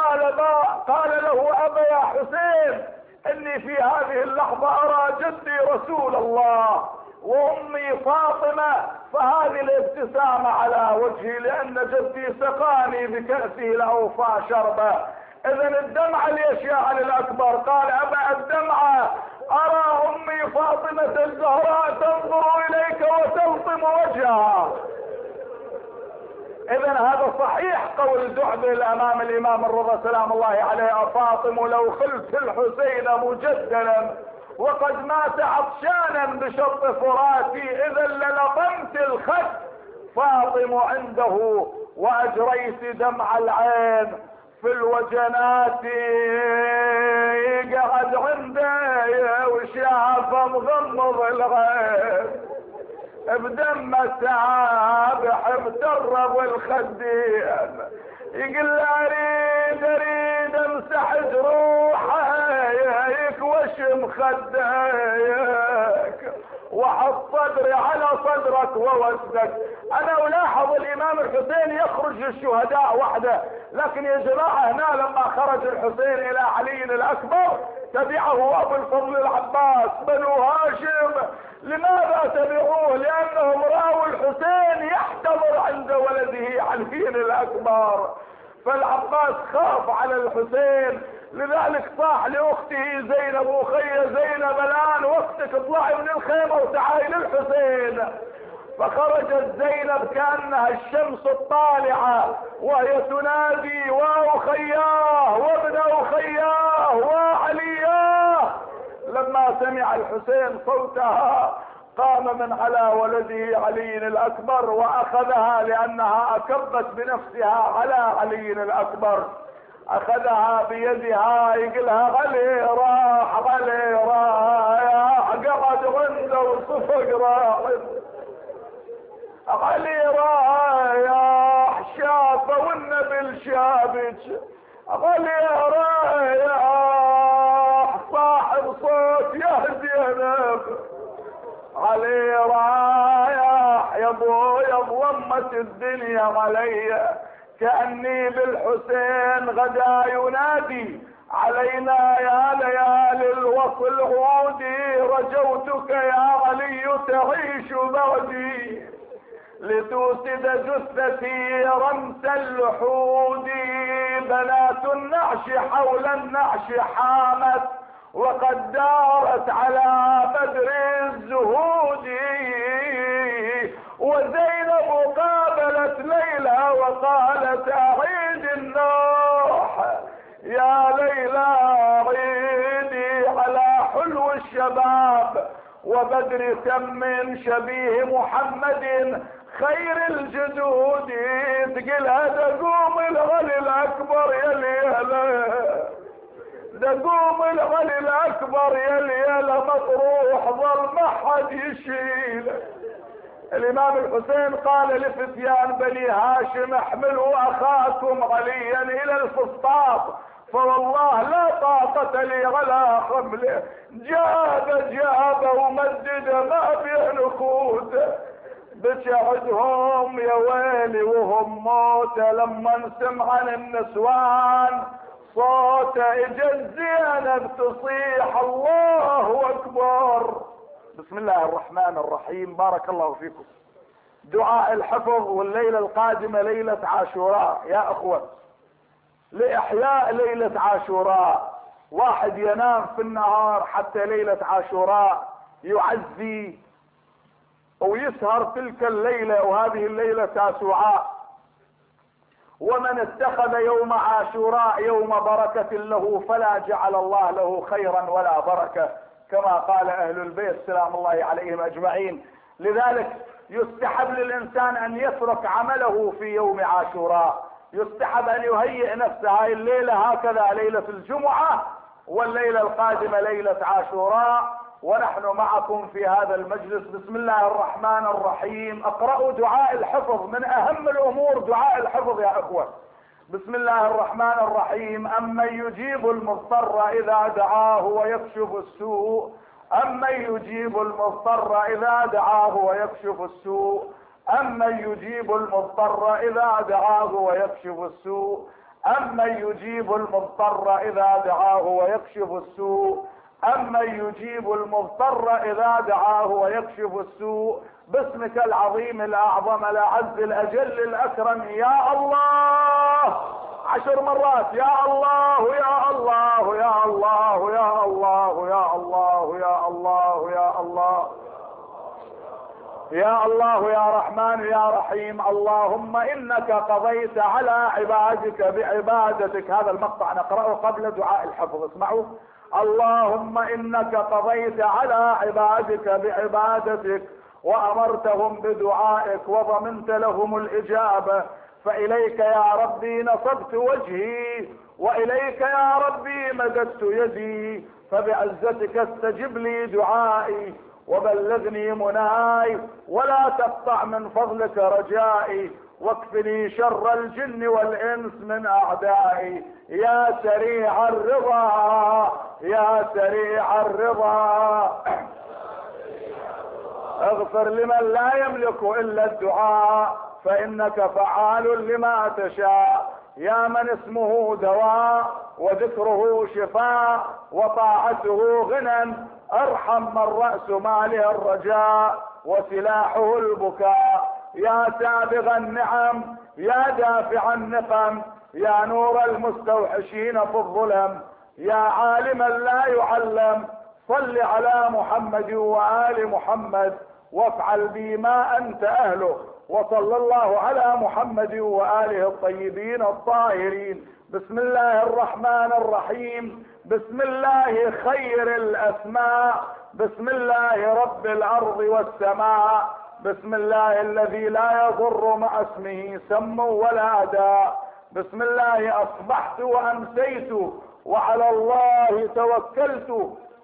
قال له ابا يا حسين اني في هذه اللحظة ارى جدي رسول الله وامي فاطمة، فهذه الابتسامة على وجهي لان جدي سقاني بكأسه الاوفى شربة. اذا الدمعة ليش يا علي الاكبر؟ قال ابا الدمعة ارى امي فاطمة الزهراء تنظر اليك وتلطم وجهها. اذا هذا صحيح قول دعبل امام الامام الرضا سلام الله عليه، فاطم لو خلت الحسين مجدلا وقد مات عطشانا بشط فراتي اذا للطمت الخد فاطم عنده واجريت دمع العين في الوجنات، قعد عنده وشاف مغمض الغيب بدم السحابح مترب الخدين، يقول اريد امسح جروحك واشم خديك وحط صدري على صدرك ووسدك. انا الاحظ الامام الحسين يخرج للشهداء وحده، لكن يا جماعة هنا لما خرج الحسين الى علي الاكبر تبعه ابو الفضل العباس بنو هاشم. لماذا تبعوه؟ لانهم راوا الحسين يحتضر عند ولده علي الاكبر، فالعباس خاف على الحسين، لذلك صاح لاخته زينب اخي زينب الان وقتك اطلعي من الخيمة وتعالي للحسين. فخرجت زينب كأنها الشمس الطالعة وهي تنادي واخياه وابن اخياه وعلياه. لما سمع الحسين صوتها قام من على ولده علي الاكبر واخذها لانها اكبت بنفسها على علي الاكبر، اخذها بيدها يقلها علي راح علي راح قدر وصفق راعد. علي رايح شافه والنبي شابك، علي رايح صاحب صوت يا زينب، علي رايح يا ابويا ضمت الدنيا علي، كأني بالحسين غدا ينادي علينا يا ليالي الوصل عودي، رجوتك يا علي تعيش بعدي لتوسد جثتي رمس اللحود، بنات النعش حول النعش حامت وقد دارت على بدر الزهود، وزينب قابلت ليلى وقالت اعيد النوح يا ليلى عيدي على حلو الشباب وبدر تم شبيه محمد خير الجدود، تقلها دقوم الغلي الاكبر يا ليلى، دقوم الغلي الاكبر يا ليلى مطروح ظل ما حد يشيل. الامام الحسين قال لفتيان بني هاشم احملوا اخاكم عليا الى الفسطاط فوالله لا طاقة لي على حمله، جاب ومدد ما بيه نخود، بشعدهم يا ويلي وهم موتى لما سمع النسوان صوت اجت زينب تصيح الله اكبر. بسم الله الرحمن الرحيم. بارك الله فيكم. دعاء الحفظ والليلة القادمة ليلة عاشوراء يا اخوة، لإحياء ليلة عاشوراء. واحد ينام في النهار حتى ليلة عاشوراء يعزي ويسهر تلك الليلة، وهذه الليلة تاسوعاء. ومن اتخذ يوم عاشوراء يوم بركة له فلا جعل الله له خيرا ولا بركة، كما قال اهل البيت سلام الله عليهم اجمعين. لذلك يستحب للانسان ان يترك عمله في يوم عاشوراء، يستحب ان يهيئ نفسه. هاي الليلة هكذا ليلة الجمعة، والليلة القادمة ليلة عاشوراء، ونحن معكم في هذا المجلس. بسم الله الرحمن الرحيم. اقرأوا دعاء الحفظ، من اهم الامور دعاء الحفظ يا اخوة. بسم الله الرحمن الرحيم. امن يجيب المضطر اذا دعاه ويكشف السوء، امن يجيب المضطر اذا دعاه ويكشف السوء، امن يجيب المضطر اذا دعاه ويكشف السوء، امن يجيب المضطر اذا دعاه ويكشف السوء، امن يجيب المضطر اذا دعاه ويكشف السوء، باسمك العظيم الاعظم الاعز الاجل الاكرم يا الله. 10 مرات يا الله يا الله يا الله يا الله يا الله يا الله يا الله يا الله يا رحمن يا رحيم. اللهم انك قضيت على عبادك بعبادتك. هذا المقطع نقرأه قبل دعاء الحفظ، اسمعوا. اللهم انك قضيت على عبادك بعبادتك وامرتهم بدعائك وضمنت لهم الاجابة، فاليك يا ربي نصبت وجهي واليك يا ربي مددت يدي، فبعزتك استجب لي دعائي وبلغني مناي ولا تقطع من فضلك رجائي، واكفني شر الجن والانس من اعدائي. يا سريع الرضا يا سريع الرضا اغفر لمن لا يملك الا الدعاء فانك فعال لما تشاء. يا من اسمه دواء وذكره شفاء وطاعته غنى، ارحم من رأس ماله الرجاء وسلاحه البكاء. يا سابغ النعم يا دافع النقم يا نور المستوحشين في الظلم، يا عالما لا يعلم صل على محمد وآل محمد وافعل بي ما انت اهله، وصلى الله على محمد وآله الطيبين الطاهرين. بسم الله الرحمن الرحيم. بسم الله خير الاسماء، بسم الله رب الارض والسماء، بسم الله الذي لا يضر مع اسمه سم ولا داء. بسم الله اصبحت وامسيت وعلى الله توكلت،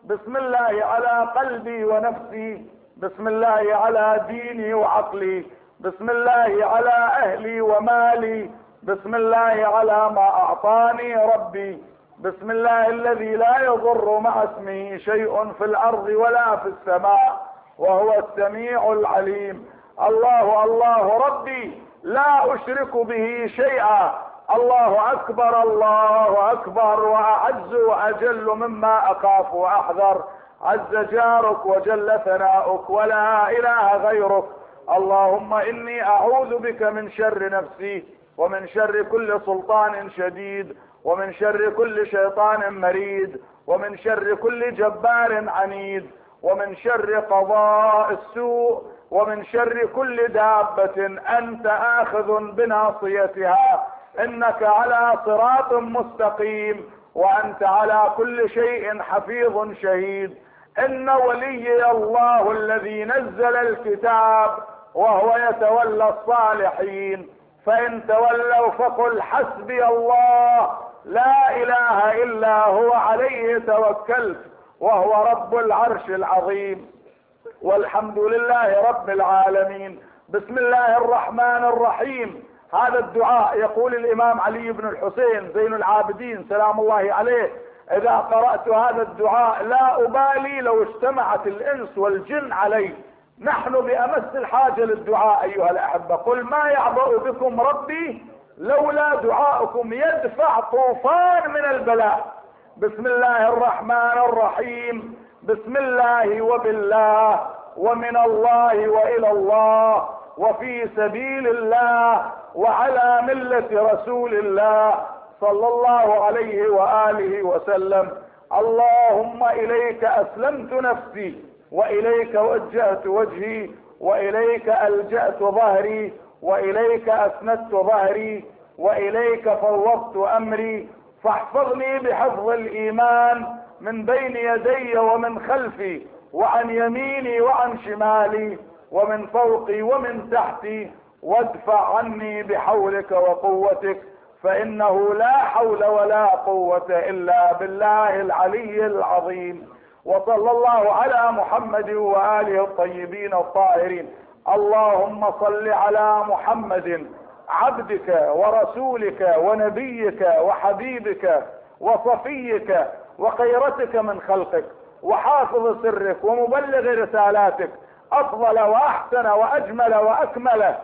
بسم الله على قلبي ونفسي، بسم الله على ديني وعقلي، بسم الله على اهلي ومالي، بسم الله على ما اعطاني ربي، بسم الله الذي لا يضر مع اسمه شيء في الارض ولا في السماء وهو السميع العليم. الله الله ربي لا اشرك به شيئا. الله اكبر الله اكبر، واعز واجل مما اخاف واحذر، عز جارك وجل ثناؤك ولا اله غيرك. اللهم اني اعوذ بك من شر نفسي، ومن شر كل سلطان شديد، ومن شر كل شيطان مريد، ومن شر كل جبار عنيد، ومن شر قضاء السوء، ومن شر كل دابة انت اخذ بناصيتها، انك على صراط مستقيم، وانت على كل شيء حفيظ شهيد. ان وليي الله الذي نزل الكتاب وهو يتولى الصالحين، فان تولوا فقل حسبي الله لا اله الا هو عليه توكلت وهو رب العرش العظيم. والحمد لله رب العالمين. بسم الله الرحمن الرحيم. هذا الدعاء يقول الامام علي بن الحسين زين العابدين سلام الله عليه: اذا قرأت هذا الدعاء لا ابالي لو اجتمعت الانس والجن عليه. نحن بامس الحاجة للدعاء ايها الاحبة. قل ما يعبأ بكم ربي لولا دعاؤكم، يدفع طوفان من البلاء. بسم الله الرحمن الرحيم. بسم الله وبالله ومن الله والى الله وفي سبيل الله وعلى ملة رسول الله صلى الله عليه وآله وسلم. اللهم اليك اسلمت نفسي، واليك وجهت وجهي، واليك الجأت ظهري، واليك اسندت ظهري، واليك فوضت امري، فاحفظني بحفظ الايمان من بين يدي ومن خلفي وعن يميني وعن شمالي ومن فوقي ومن تحتي، وادفع عني بحولك وقوتك، فانه لا حول ولا قوة الا بالله العلي العظيم. وصلى الله على محمد وآله الطيبين الطاهرين. اللهم صل على محمد عبدك ورسولك ونبيك وحبيبك وصفيك وخيرتك من خلقك وحافظ سرك ومبلغ رسالاتك، افضل واحسن واجمل واكمل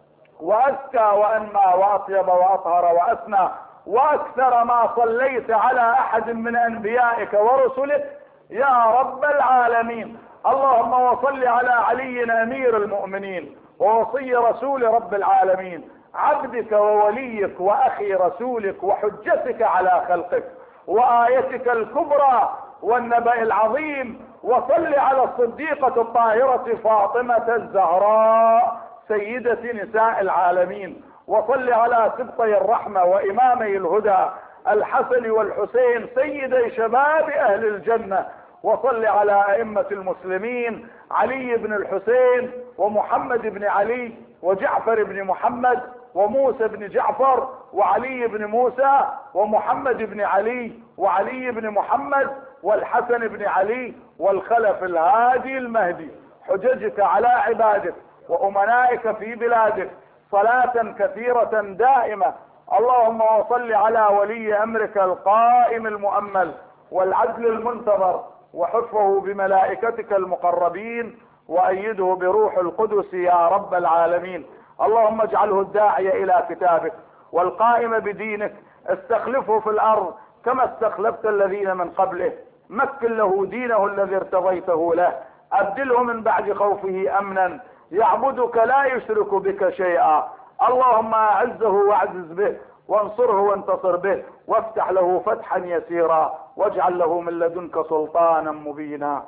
وازكى وانمى واطيب واطهر واسنى واكثر ما صليت على احد من انبيائك ورسلك يا رب العالمين. اللهم وصل على علي امير المؤمنين ووصي رسول رب العالمين، عبدك ووليك واخي رسولك وحجتك على خلقك وآيتك الكبرى والنبأ العظيم. وصل على الصديقة الطاهرة فاطمة الزهراء سيدة نساء العالمين. وصل على سبطي الرحمة وامامي الهدى الحسن والحسين سيدي شباب اهل الجنة. وصل على ائمة المسلمين علي بن الحسين ومحمد بن علي وجعفر بن محمد وموسى بن جعفر وعلي بن موسى ومحمد بن علي وعلي بن محمد والحسن بن علي والخلف الهادي المهدي، حججك على عبادك وامنائك في بلادك صلاة كثيرة دائمة. اللهم وصل على ولي امرك القائم المؤمل والعدل المنتظر، وحفه بملائكتك المقربين، وايده بروح القدس يا رب العالمين. اللهم اجعله الداعي الى كتابك والقائم بدينك، استخلفه في الارض كما استخلفت الذين من قبله، مكن له دينه الذي ارتضيته له، ابدله من بعد خوفه امنا يعبدك لا يشرك بك شيئا. اللهم اعزه واعزز به، وانصره وانتصر به، وافتح له فتحا يسيرا، واجعل له من لدنك سلطانا مبينا.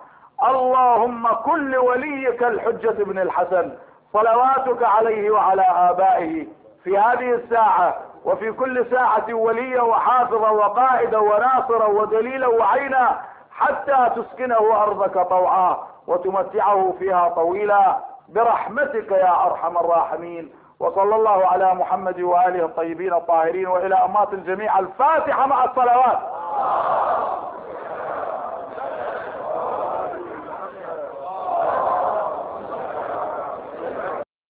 اللهم كل وليك الحجة بن الحسن صلواتك عليه وعلى آبائه في هذه الساعة وفي كل ساعة وليا وحافظا وقائدا وناصرا ودليلا وعينا، حتى تسكنه أرضك طوعا وتمتعه فيها طويلا برحمتك يا أرحم الراحمين. وصلى الله على محمد وآله الطيبين الطاهرين. وإلى أمات الجميع الفاتحة مع الصلوات.